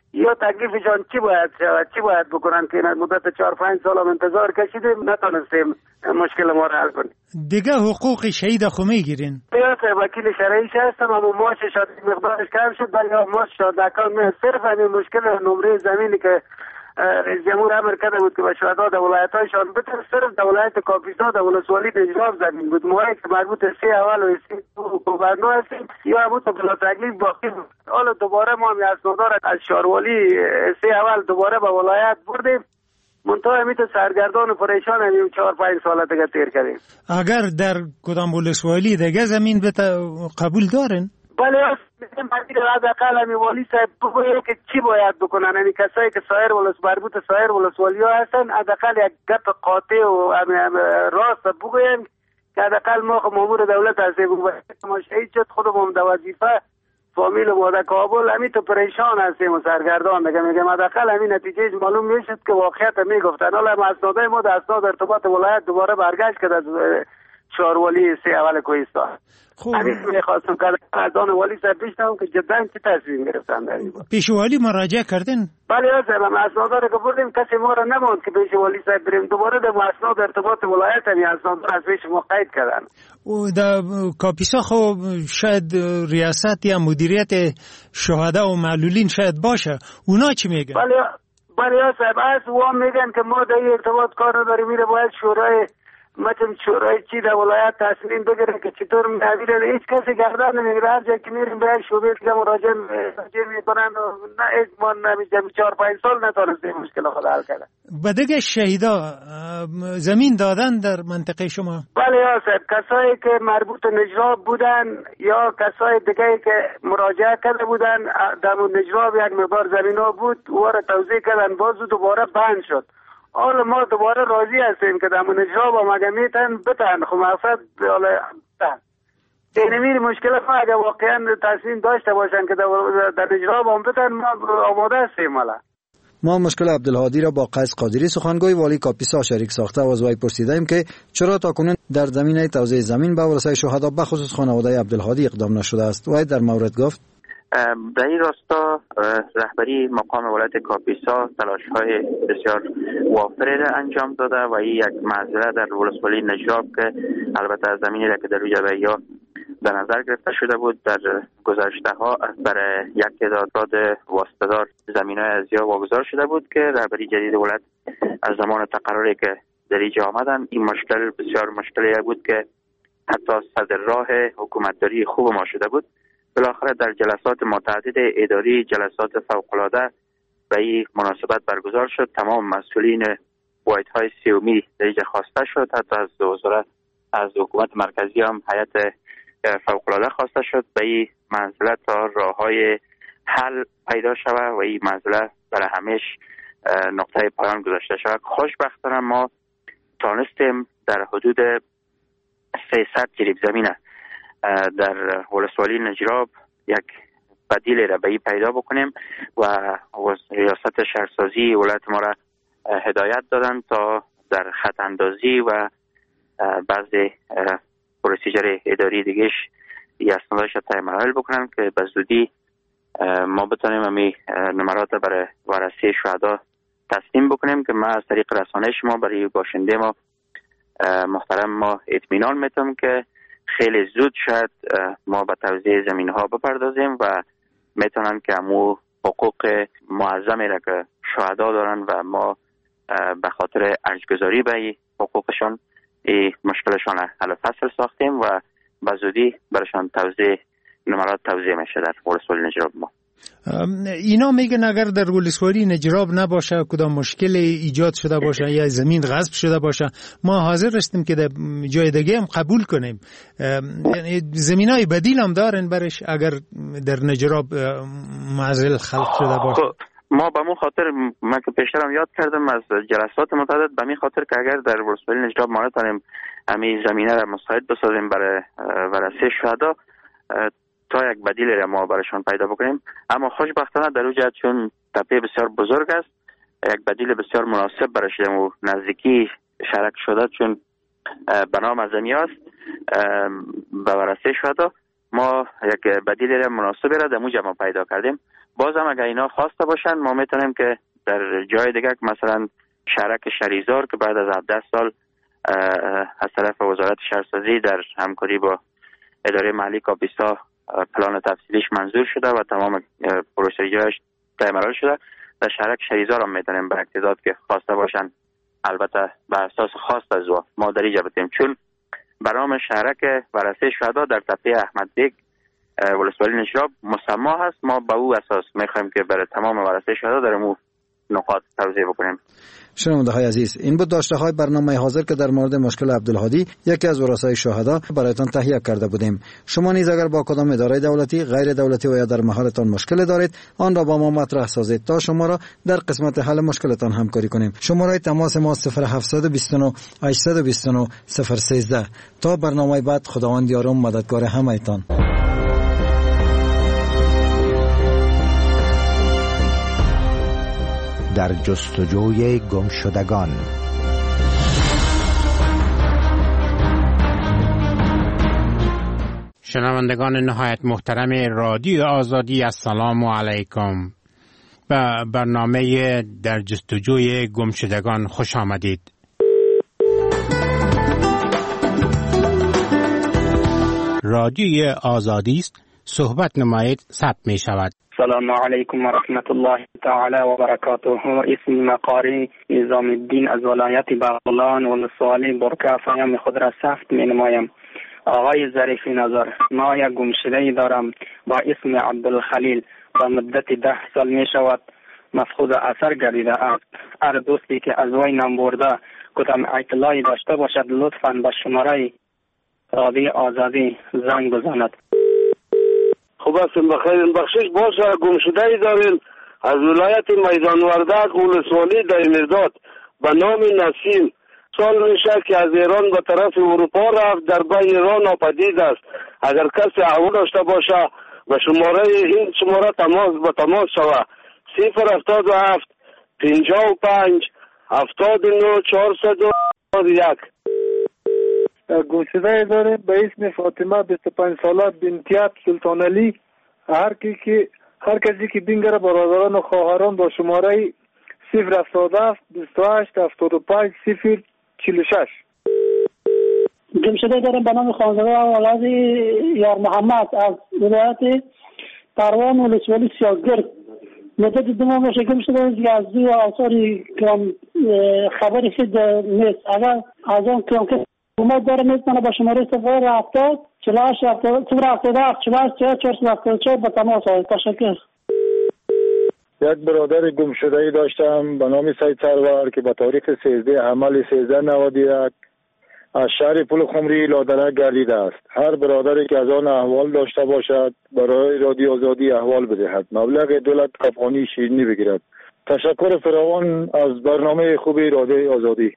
یا تکلیفشان چی باید شود، چی باید بکنن که مدت 4-5 سال هم انتظار کشیدیم نتونستیم مشکل ما را حل کنیم. دیگه حقوق شهید خو میگیرین؟ وکیل شرعیش هستم اما ماشش مقدارش کم شد ولی ماش شادکان صرف همین مشکل نمره زمینی که رئیس جمهور امر کرده بود که به شهدا در ولایت‌هایشان بده، صرف در ولایت کاپیسا در ولسوالی نجراب زمین بود. ما که مربوط 3 اول و 3 گوبرنور هستیم یا همون بلا تکلیف باقی بود. حالا دوباره ما هم اسنادار از شهروالی 3 اول دوباره به ولایت بردیم. منتها همیت سرگردان و پریشان همین 4-5 ساله دیگه تیر کردیم. اگر در کدام ولسوالی دیگه زمین قبول دارن؟ بله حداقل همین والی صاحب بگوید که چی باید بکنن. همین کسایی که سایر مربوط سایر ولسوالی ها هستن حداقل یک گپ قاطع و راست بگوین که حداقل ما مامور دولت هستیم. ما شهید شد خودمون در وظیفه فامیل و ماده کابل همین تو پریشان هستیم و سرگردان میگم حداقل همین نتیجهش معلوم میشد که واقعیت میگفتن. حالا اسنادای ما در اسناد ارتباط ولایت دوباره برگشت که از شهروالی 3 اول کوهستان. همین میخواستم که از آن والی صاحب بشنوم که جدا چه تصمیم گرفتن در این باره. پیش والی مراجعه کردین؟ بله صاحب، ما اسنادا رو که بردیم کسی ما را نموند که پیش والی صاحب بریم. دوباره در اسناد ارتباط ولایت هم اسنادا را از پیش ما قید کردن. و در کاپیسا خب شاید ریاست یا مدیریت شهدا و معلولین شاید باشه، اونا چی میگن؟ بله صاحب، از وام میگن که ما در ارتباط کار نداریم، میره باید شورای چی در ولایت تصمیم بگیره که چطور می‌روید. هیچ کسی گردن نمیگیره. هر جایی که میریم به شعبه که مراجعه میکنن و نه هیچ ما نمیشه 4-5 سال نتونستیم مشکل خود حل کردن. به دیگه شهیدا زمین دادن در منطقه شما؟ بله یا صاحب، کسایی که مربوط نجراب بودن یا کسای دیگه که مراجعه کرده بودن در نجراب یک مقدار زمینا بود و را توزیع کردن، باز دوباره بند شد. حالا ما دوباره راضی هستیم که در نجراب هم اگر میتن بتن خب مقصد حالا اینمیر مشکل ما اگر واقعا تصمیم داشته باشن که در نجراب هم بتن ما آماده هستیم. ما مشکل عبدالهادی را با قیس قادری سخنگوی والی کاپیسا شریک ساخته و از وی پرسیدیم که چرا تاکنون در زمینه توزیع زمین به ورثه شهدا بخصوص خانواده عبدالهادی اقدام نشده است. وی در مورد گفت در این راستا رهبری مقام ولایت کاپیسا تلاش‌های بسیار وافری را انجام داده و این یک معذره در ولسوالی نجراب که البته از زمینی را که در روی یا در نظر گرفته شده بود در گذشته ها برای یک تعداد واسطه‌دار زمین‌های از یا واگذار شده بود که رهبری جدید ولایت از زمان تقرری که در اینجا آمدن این مشکل بسیار مشکلی بود که حتی صدر راه حکومتداری خوب ما شده بود. بالاخره در جلسات متعدد اداری، جلسات فوق‌العاده به این مناسبت برگزار شد. تمام مسئولین واحدهای سیومی در اینجا خواسته شد، حتی از وزارت از حکومت مرکزی هم هیئت فوق‌العاده خواسته شد به این منزله تا راههای حل پیدا شود و این منزله برای همیش نقطه پایان گذاشته شود. خوشبختانه ما تانستیم در حدود 300 جریب زمینه در ولسوالی نجراب یک بدیل را به این پیدا بکنیم و ریاست شهرسازی ولایت ما را هدایت دادن تا در خط اندازی و بعضی پروسیجر اداری دیگهش این اسنادش را تعیین مراحل بکنن که به زودی ما بتونیم همین نمرات برای ورثه شهدا تسلیم بکنیم که ما از طریق رسانه شما برای باشنده ما محترم ما اطمینان میتونم که خیلی زود شاید ما به توزیع زمین ها بپردازیم و میتونن که همو حقوق معظمی را که شهدا دارن و ما به خاطر ارجگذاری به حقوقشان این مشکلشان حل فصل ساختیم و به زودی برشان نمرات توزیع میشه در ولسوالی نجراب ما. اینا میگن اگر در ولسوالی نجراب نباشه کدام مشکل ایجاد شده باشه یا زمین غصب شده باشه ما حاضر هستیم که در جای دیگه هم قبول کنیم. یعنی زمینای بدیل هم دارن برش اگر در نجراب معزل خلق شده باشه. ما به مون خاطر من که پیشترم یاد کردم از جلسات متعدد به می خاطر که اگر در ولسوالی نجراب ما نتونیم همین زمینه را مساعد بسازیم برای ورثه شهدا تا یک بدیل را ما برایشان پیدا بکنیم. اما خوشبختانه در اوجه چون تپه بسیار بزرگ است یک بدیل بسیار مناسب برای شدن و نزدیکی شرک شده چون بنام ازمی است به ورثه شهدا ما یک بدیل را مناسب را در اوجه ما پیدا کردیم. باز هم اگر اینا خواسته باشن ما میتونیم که در جای دیگه مثلا شهرک شریزار که بعد از 17 سال از طرف وزارت شهرسازی در همکاری با اداره محلی کاپیسا پلان تفصیلیش منظور شده و تمام پروسیجرش تعمیرات شده، در شهرک شریزار هم میتونیم به اقتضاد که خواسته باشن البته بر اساس خواست از ما در اینجا بتیم، چون برنامه شهرک ورثه شهدا در تپه احمد بیگ ولسوالی نشراب مسما هست. ما به او اساس میخوایم که برای تمام ورثه شهدا در مو نقاط توزیع بکنیم. شنونده های عزیز، این بود داشته های برنامه حاضر که در مورد مشکل عبدالهادی یکی از ورثای شهدا برایتان تهیه کرده بودیم. شما نیز اگر با کدام اداره دولتی، غیر دولتی و یا در محلتان مشکل دارید، آن را با ما مطرح سازید تا شما را در قسمت حل مشکلتان همکاری کنیم. شماره تماس ما 0729 829 013. تا برنامه بعد، خداوند یار و مددگار همه‌تان. در جستجوی گمشدگان. شنوندگان نهایت محترم رادیو آزادی، السلام علیکم. به برنامه در جستجوی گمشدگان خوش آمدید. رادیو آزادی است، صحبت نمایید، ثبت می شود. السلام علیکم و رحمت الله تعالی و برکاته. اسمی مقاری نظام الدین از ولایت بغلان و ولسوالی برکا فیم خود را ثبت می نمایم. آقای ظریفی نظر، ما یک گمشده‌ای دارم با اسم عبدالخلیل و مدت 10 سال می شود مفقود اثر گردیده است. هر دوستی که از وی نام برده کدام اطلاعی داشته باشد لطفاً به شماره رادیو آزادی زنگ بزند. خوب است، بخیر بخشش باشه. گمشده‌ای داریم از ولایت میدان وردک ولسوالی دایمیرداد به نام نسیم. سال میشه که از ایران به طرف اروپا رفت، در بین ایران ناپدید است. اگر کسی احوال داشته باشه به شماره این شماره تماس شوه 077 55 79 401. گمشده داریم به اسم فاطمه 25 ساله بنتیات سلطان علی. هر کسی که بینگره برادران و خواهران با شماره 077 28 75 046. گمشده داریم به نام خانزاده ولد یار محمد از ولایت پروان ولسوالی سیاگرد. مدت 2 ماه باشه گمشده دیگه از دو آثار کلام خبری خود نیست. اگر از آن کلام که اومد داره میتونه با شماره 070 48 077 48 474 به تماس آید. تشکر. یک برادر گمشده‌ای داشتم به نام سید سرور که به تاریخ 13 حمل 1391 از شهر پل خمری لادرک گردیده است. هر برادری که از آن احوال داشته باشد برای رادیو آزادی احوال بدهد، مبلغ دولت افغانی شیرینی بگیرد. تشکر فراوان از برنامه خوبی رادیو آزادی.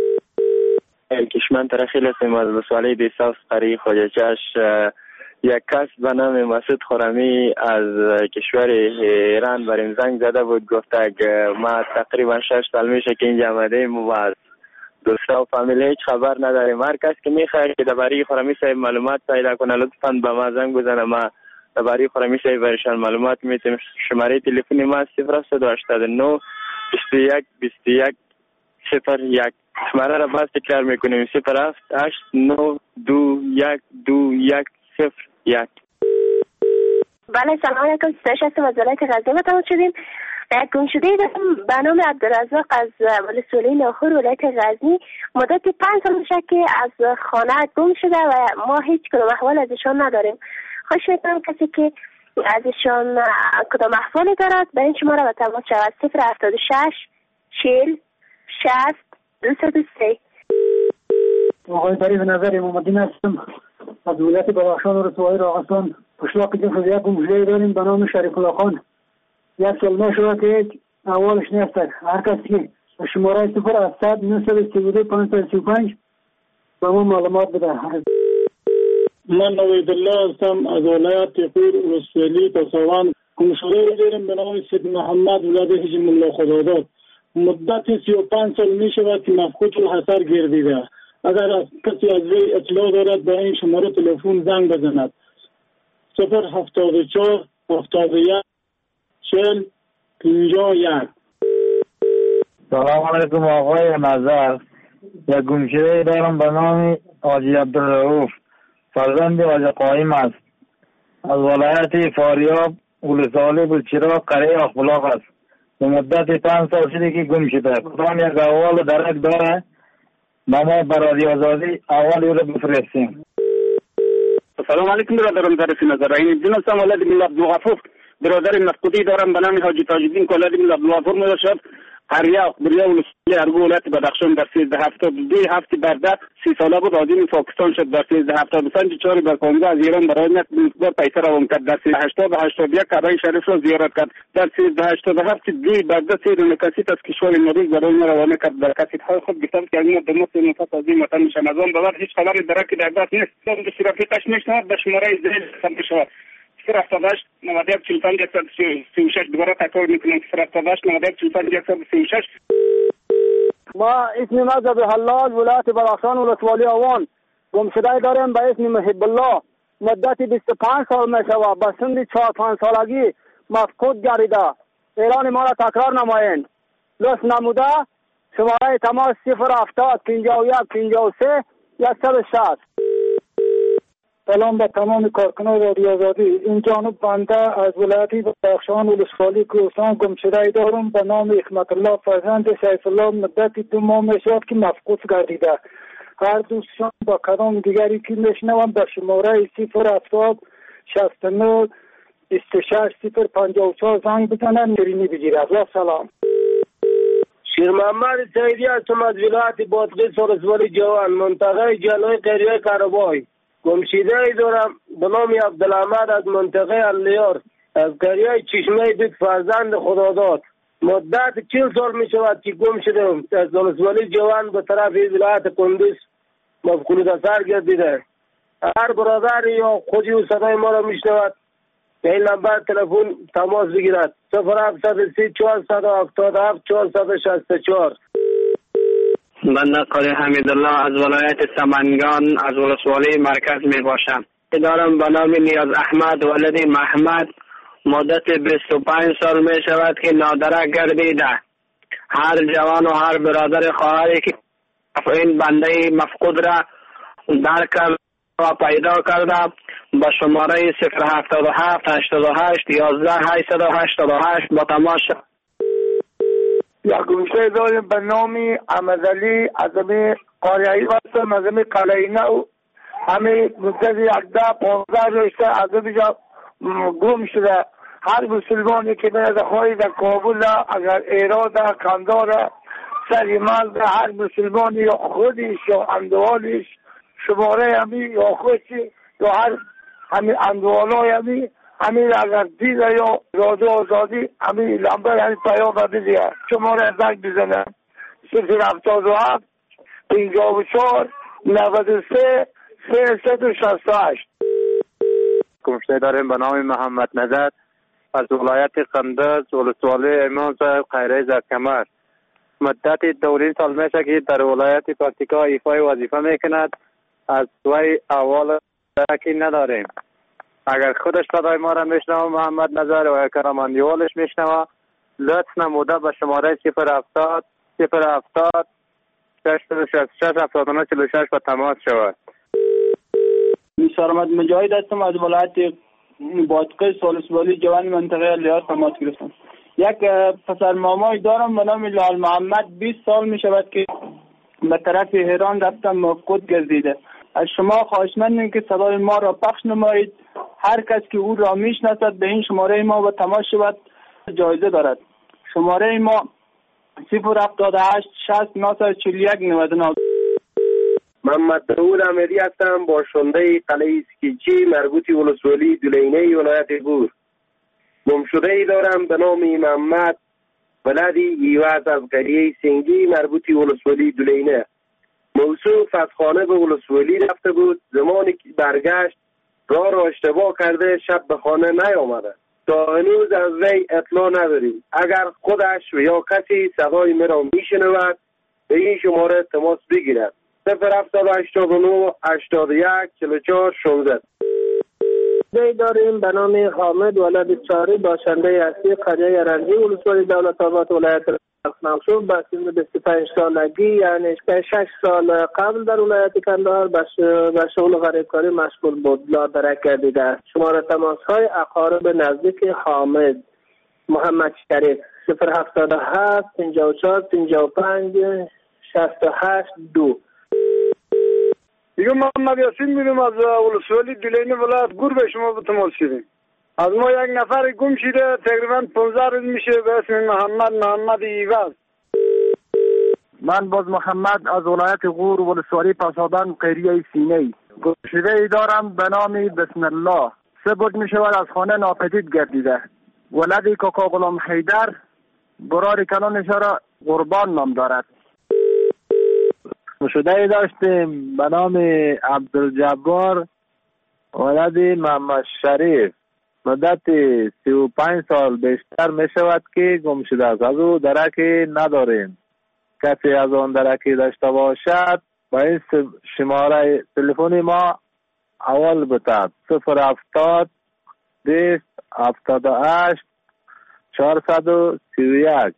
کشمن ترخیل هستیم از مسئله بیساس قری خواجه‌چش. یک کس به نام مسعود خرمی از کشور ایران بریم زنگ زده بود، گفته ما تقریبا 6 سال میشه که اینجا آمدیم و از دوستا و فامیل هیچ خبر نداریم. هر کس که میخواد که درباره خرمی صاحب معلومات پیدا کنه لطفاً به ما زنگ بزنه. ما درباره خرمی صاحب برایشان معلومات میتیم. شماره تلفنی ما 089 21 21 01. شماره را باز تکرار میکنیم 078 921 2101. بله سلام علیکم. ستایش هستم از ولایت غزنی متوجه شدیم. یک گمشده دارم به نام عبدالرزاق از ولسوالی ناخور ولایت غزنی. مدت 5 سال میشه که از خانه گم شده و ما هیچ کدام احوال ازشان نداریم. خواهش میکنم کسی که ازشان کدام احوالی دارد به این شماره به تماس شود 076 40 60 203. آقای طریق نظر امام‌الدین هستم از ولایت بدخشان و رسوایی راغستان. قشلاق جنف یک گمشده داریم به نام شریف الله خان. 1 سال نشده که هیچ احوالش نیست. هر کسی که به شماره 070 932 535 به ما معلومات بده. من نوید الله هستم از ولایت تقیر ولسوالی پسوان. گمشده داریم به نام سید محمد ولد حجم الله خداداد. مدت 35 سال می شود که مفقود الحصر گردیده. اگر کسی از وی اطلاع دارد به این شماره تلفن زنگ بزند 074 71 40 51. سلام علیکم آقای نظر. یک گمشده دارم به نام حاجی عبدالرؤوف، فرزند حاجی قایم است. از ولایت فاریاب ولسوالی بلچراغ قریه اخبلاغ است. به مدت 5 سال شده که گم شده. کدام یک احوال درک داره ما برای آزادی احوال او را بفرستیم. سلام علیکم برادران در نظر. این دین هستم ولد من عبدالغفور، برادر مفقودی دارم به نام حاجی تاج الدین که ولد من عبدالغفور میباشد. قریه اخبریه ولسوالی ارگو ولایت بدخشان در 1372 هفته برده 30 ساله بود. عازم پاکستان شد در 1375 4 برکنده از ایران برای نقل مقدار پیسه روان کرد. در 1381 کعبه شریف را زیارت کرد. در 1387 دوی برده 3 کسیت از کشور مروز برای روانه کرد. در کسیت‌های خود گفتند که اگر دمت نفس از این وطن میشم از آن به بعد هیچ خبری درک در دست نیست. به رفیقش میشنود به شماره زیل ثبت شود 078 91 45 136 دوباره تکرار میکنم 078 91 45 136. ما اسم مذهب حلال ولایت بدخشان ولسوالی آوان گمشده داریم به اسم محب الله. مدت 25 سال می شود. به سن 4-5 سالگی مفقود گردیده. اعلان ما را تکرار نمایید. لطف نموده شماره تماس 070 51 53 160. سلام به تمام کارکنان رادیو آزادی. این جانب بنده از ولایت بدخشان ولسوالی کوهستان گمشده دارم به نام حکمت الله فرزند سیف الله. مدت 2 ماه می شود که مفقود گردیده. هر دوستان با کدام دیگری که میشنوم به شماره 070 69 26 054 زنگ بزنن نرینی بگیرد. و سلام. شیر محمد سیدی هستم از ولایت بادغیس ولسوالی جوان منطقه جلوی قریه کربای. گمشده ای دارم به نام عبدالحمد از منطقه الیار از قریه چشمه بیت فرزند خداداد. مدت 40 سال می شود که گم شدم. از ولسوالی جوان به طرف ولایت کندوز مفقود اثر گردیده. هر برادر یا خودی و صدای ما را می شنود به این نمبر تلفن تماس بگیرد 0734 477 464. بنده قاری حمیدالله از ولایت سمنگان از ولسوالی مرکز می باشم. دارم به نام نیاز احمد ولد محمد. مدت 25 سال می شود که نادرک گردیده. هر جوان و هر برادر خواهری که این بنده مفقود را درک کرد و پیدا کرده با شماره 077 88 11 888 با تماس یا گمشده داریم به نام احمدعلی از امی قاریهی هستم از امی قلعینه. همه مدت 10-15 رشته از امی گم شده. هر مسلمانی که میرده خواهی در کابل اگر ایراده کنداره سری مرد هر مسلمانی یا خودش یا اندوالش شماره همی یا خودشی یا هر همی اندوالای همی اگر دیده یا رادیو آزادی همی لنبر همی پیام بدیده شماره زنگ بزنه 077 54 93 368. گمشده داریم به نام محمد نجات از ولایت قندز ولسوالی امام صاحب خیره زرکمر. مدت 2 سال میشه که در ولایت پکتیکا ایفای وظیفه میکند. از وی احوال درکی نداریم. اگر خودش صدای ما را میشنوه محمد نظر و کرماندیوالش میشنوه لطف نموده به شماره 070 070 666 79 46 با تماس شود. سرمد مجاهد هستم از ولایت بادغیس ولسوالی جوان منطقه الیار تماس گرفتم. یک پسر مامای دارم به نام لال محمد 20 سال می شود که به طرف ایران رفتم مفقود گردیده. از شما خواهشمندیم که صدای ما را پخش نمایید. هر کس که او را میشناسد به این شماره ما و تماس شود جایزه دارد. شماره ما 078 60 941 99. محمد داود احمدی هستم باشنده قلعه اسکیچی مربوط ولسوالی دولینه ولایت گور. گمشده ای دارم به نام محمد ولدی ایواز از قریه سنگی مربوط ولسوالی دولینه. موصوف از خانه به ولسوالی رفته بود. زمانی که برگشت راه را اشتباه کرده شب به خانه نیامده. تا هنوز از وی اطلاع نداریم. اگر خودش و یا کسی صدای مرا میشنود به این شماره تماس بگیرد 0789 81 44 16. داریم به نام حامد ولد چاری، باشنده اصلی قریه رنجی ولسوالی دولت‌آباد ولایت منصور. به سن 25 سالگی یعنی 6 سال قبل در ولایت کندهار به شغل غریبکاری مشغول بود. لادرک گردیده است. شماره تماس‌های اقارب نزدیک حامد محمد شریف 077 54 55 68 2. دیگه محمد یاسین میرم از ولسوالی دلین ولایت گور به شما به تماس شدیم. از ما یک نفر گم شده تقریبا 15 روز میشه به اسم محمد ایواز. من باز محمد از ولایت غور ولسوالی پاسابان قریه سینه گم شده ای دارم به نام بسم الله. 3 بود میشود از خانه ناپدید گردیده. ولدی کاکا غلام حیدر برار کلانش را قربان نام دارد. شده ای داشتیم به نام عبدالجبار ولد محمد شریف. مدت 35 سال بیشتر می شود که گم شده است. از او درکی نداریم. کسی از آن درکی داشته باشد با این شماره تلفن ما اول بتاد 070 20 78 431.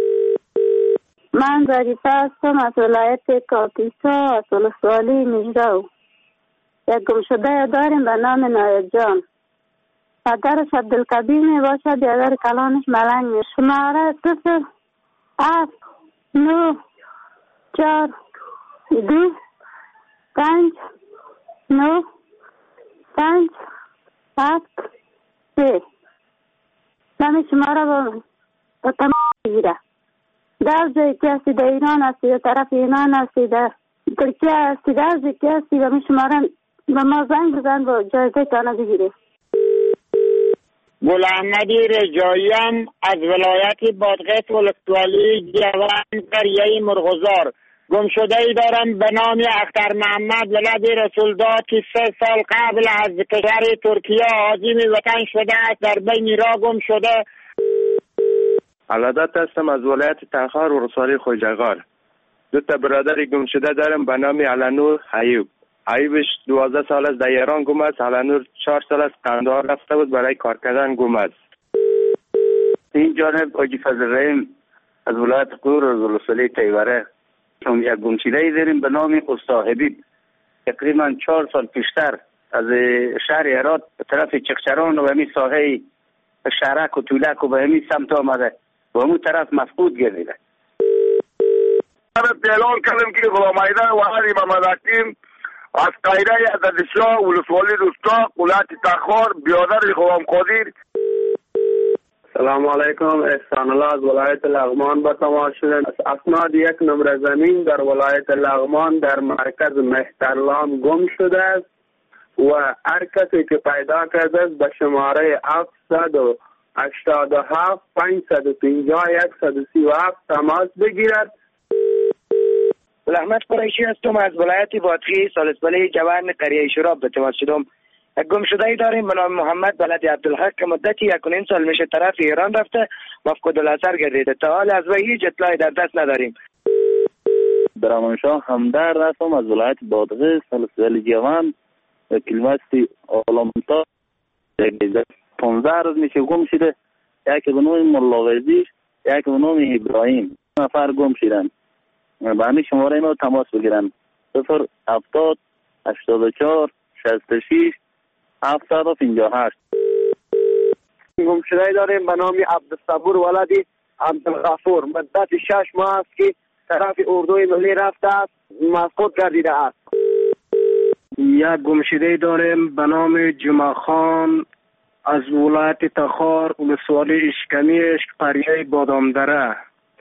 من ظریفه هستم از ولایت کاپیسا از ولسوالی مجرو. یک گمشده داریم به نام نایب جان. پدرش عبدالکبیر می باشد. یادر کلانش ملنگ می. شماره 0 7 9 4 2 5 9 5 7 3. نمی شماره با تمام گیره. در جایی که هستی در ایران هستی در طرف ایران هستی در ترکیه هستی در جایی که هستی و می شماره به ما زنگ بزن با جایزه تانه بگیری. گل احمدی رجاییم از ولایت بادغیس ولسوالی جوان قریه مرغزار. گم شده ای دارم به نام اختر محمد ولد رسولداد که 3 سال قبل از کشور ترکیه عازم وطن شده است. در بین راه گم شده. علادت هستم از ولایت تخار ولسوالی خوجغار. 2 تا برادر گم شده دارم به نام علنور ایوب. ایوبش 12 سال است در ایران گم است. علنور 4 سال است قندهار رفته بود برای کار کردن گم است. این جانب حاجی فضل رحیم از ولایت غور ولسوالی تیوره. چون یک گمشده داریم به نام استاد حبیب. تقریبا 4 سال پیشتر از شهر هرات به طرف چقچران و همین ساحه شهرک و طولک و به همین سمت آمده و همون طرف مفقود گردیده. اعلان کردم که غلام حیدر و علی محمد حکیم از قریه عددشاه ولسوالی رستا ولایت تخار برادر غلام قادر. سلام علیکم. احسان الله از ولایت لغمان به تماس شدن. اسناد یک نمره زمین در ولایت لغمان در مرکز مهترلام گم شده است و هر کسی که پیدا کرده است به شماره 787 550 137 تماس بگیرد. احمد قریشی هستم از ولایت بادغیس ولسوالی جوان قریه شراب به تماس شدم. یک گمشده ای داریم به نام محمد ولد عبدالحق که مدتی 1.5 سال میشه طرف ایران رفته مفقود الاثر گردیده. تا حال از وی هیچ اطلاعی در دست نداریم. درمانشاه همدرد هستم از ولایت بادغیس ولسوالی جوان کلمستی آلامتا 15 روز میشه گم شده. یکی به نام ملاوزی یکی به نام ابراهیم نفر گم شدن. به همین شماره اینا تماس بگیرن 070 84 66 758. گمشده داریم به نام عبدالصبور ولدی عبدالغفور. مدت 6 ماه است که طرف اردوی ملی رفته است مفقود گردیده است. یک گمشده داریم به نام جمعه خان از ولایت تخار ولسوالی اشکمیش قریه بادامدره.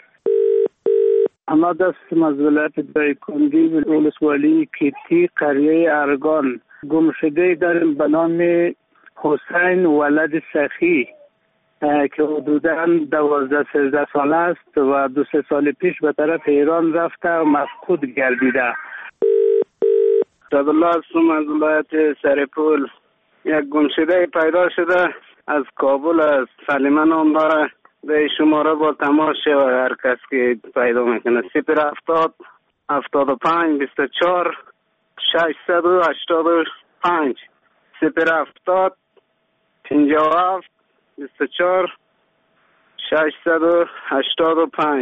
احمد هستم از ولایت دایکندی ولسوالی کیتی قریه ارگان. گمشده داریم به نام حسین ولد سخی که حدوداً 12-13 سال است و 2-3 سال پیش به طرف ایران رفته و مفقود گردیده. عبدالله هستم از ولایت سرپول. یک گمشده پیدا شده از کابل است. سلیمه نام داره. به شماره با تماس شود هر کس که پیدا میکنه. 070 75 24 685 070 57 24 685.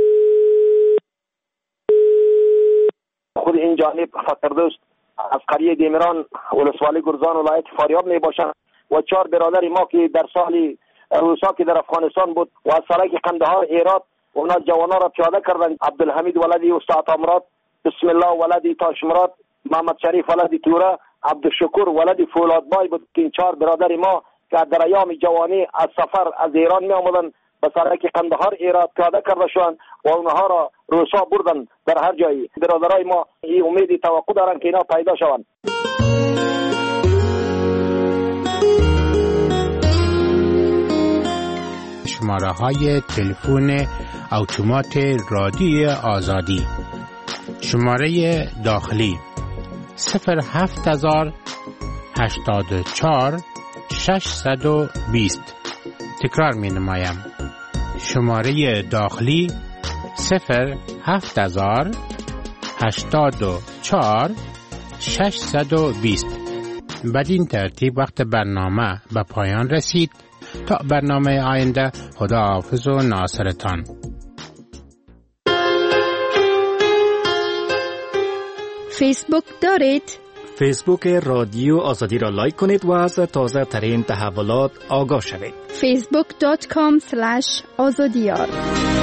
خود این جانب فقردوست از قریه دیمران ولسوالی گرزان ولایت فاریاب می باشند و 4 برادر ما که در سال روسا که در افغانستان بود و از سرک قندهار هرات اونا جوانا را پیاده کردند. عبدالحمید ولدی استاد امراد، بسم الله ولدی تاشمراد، محمد شریف ولدی توره، عبدالشکور ولدی فولادبای بود که این 4 برادر ما که در ایام جوانی از سفر از ایران می آمدند به سرک قندهار هرات پیاده کرده شدند و اونها را روسا بردند در هر جایی. برادرای ما این امید توقع دارند که اینا پیدا شوند. شماره های تلفن اتومات رادیو آزادی: شماره داخلی 07084 620. تکرار می نمایم. شماره داخلی 07084 620. بدین ترتیب وقت برنامه به پایان رسید. تا برنامه آینده، خدا حافظ و ناصرتان. فیسبوک دارید؟ فیسبوک رادیو آزادی را لایک کنید و از تازه ترین تحولات آگاه شوید. facebook.com/azadiyar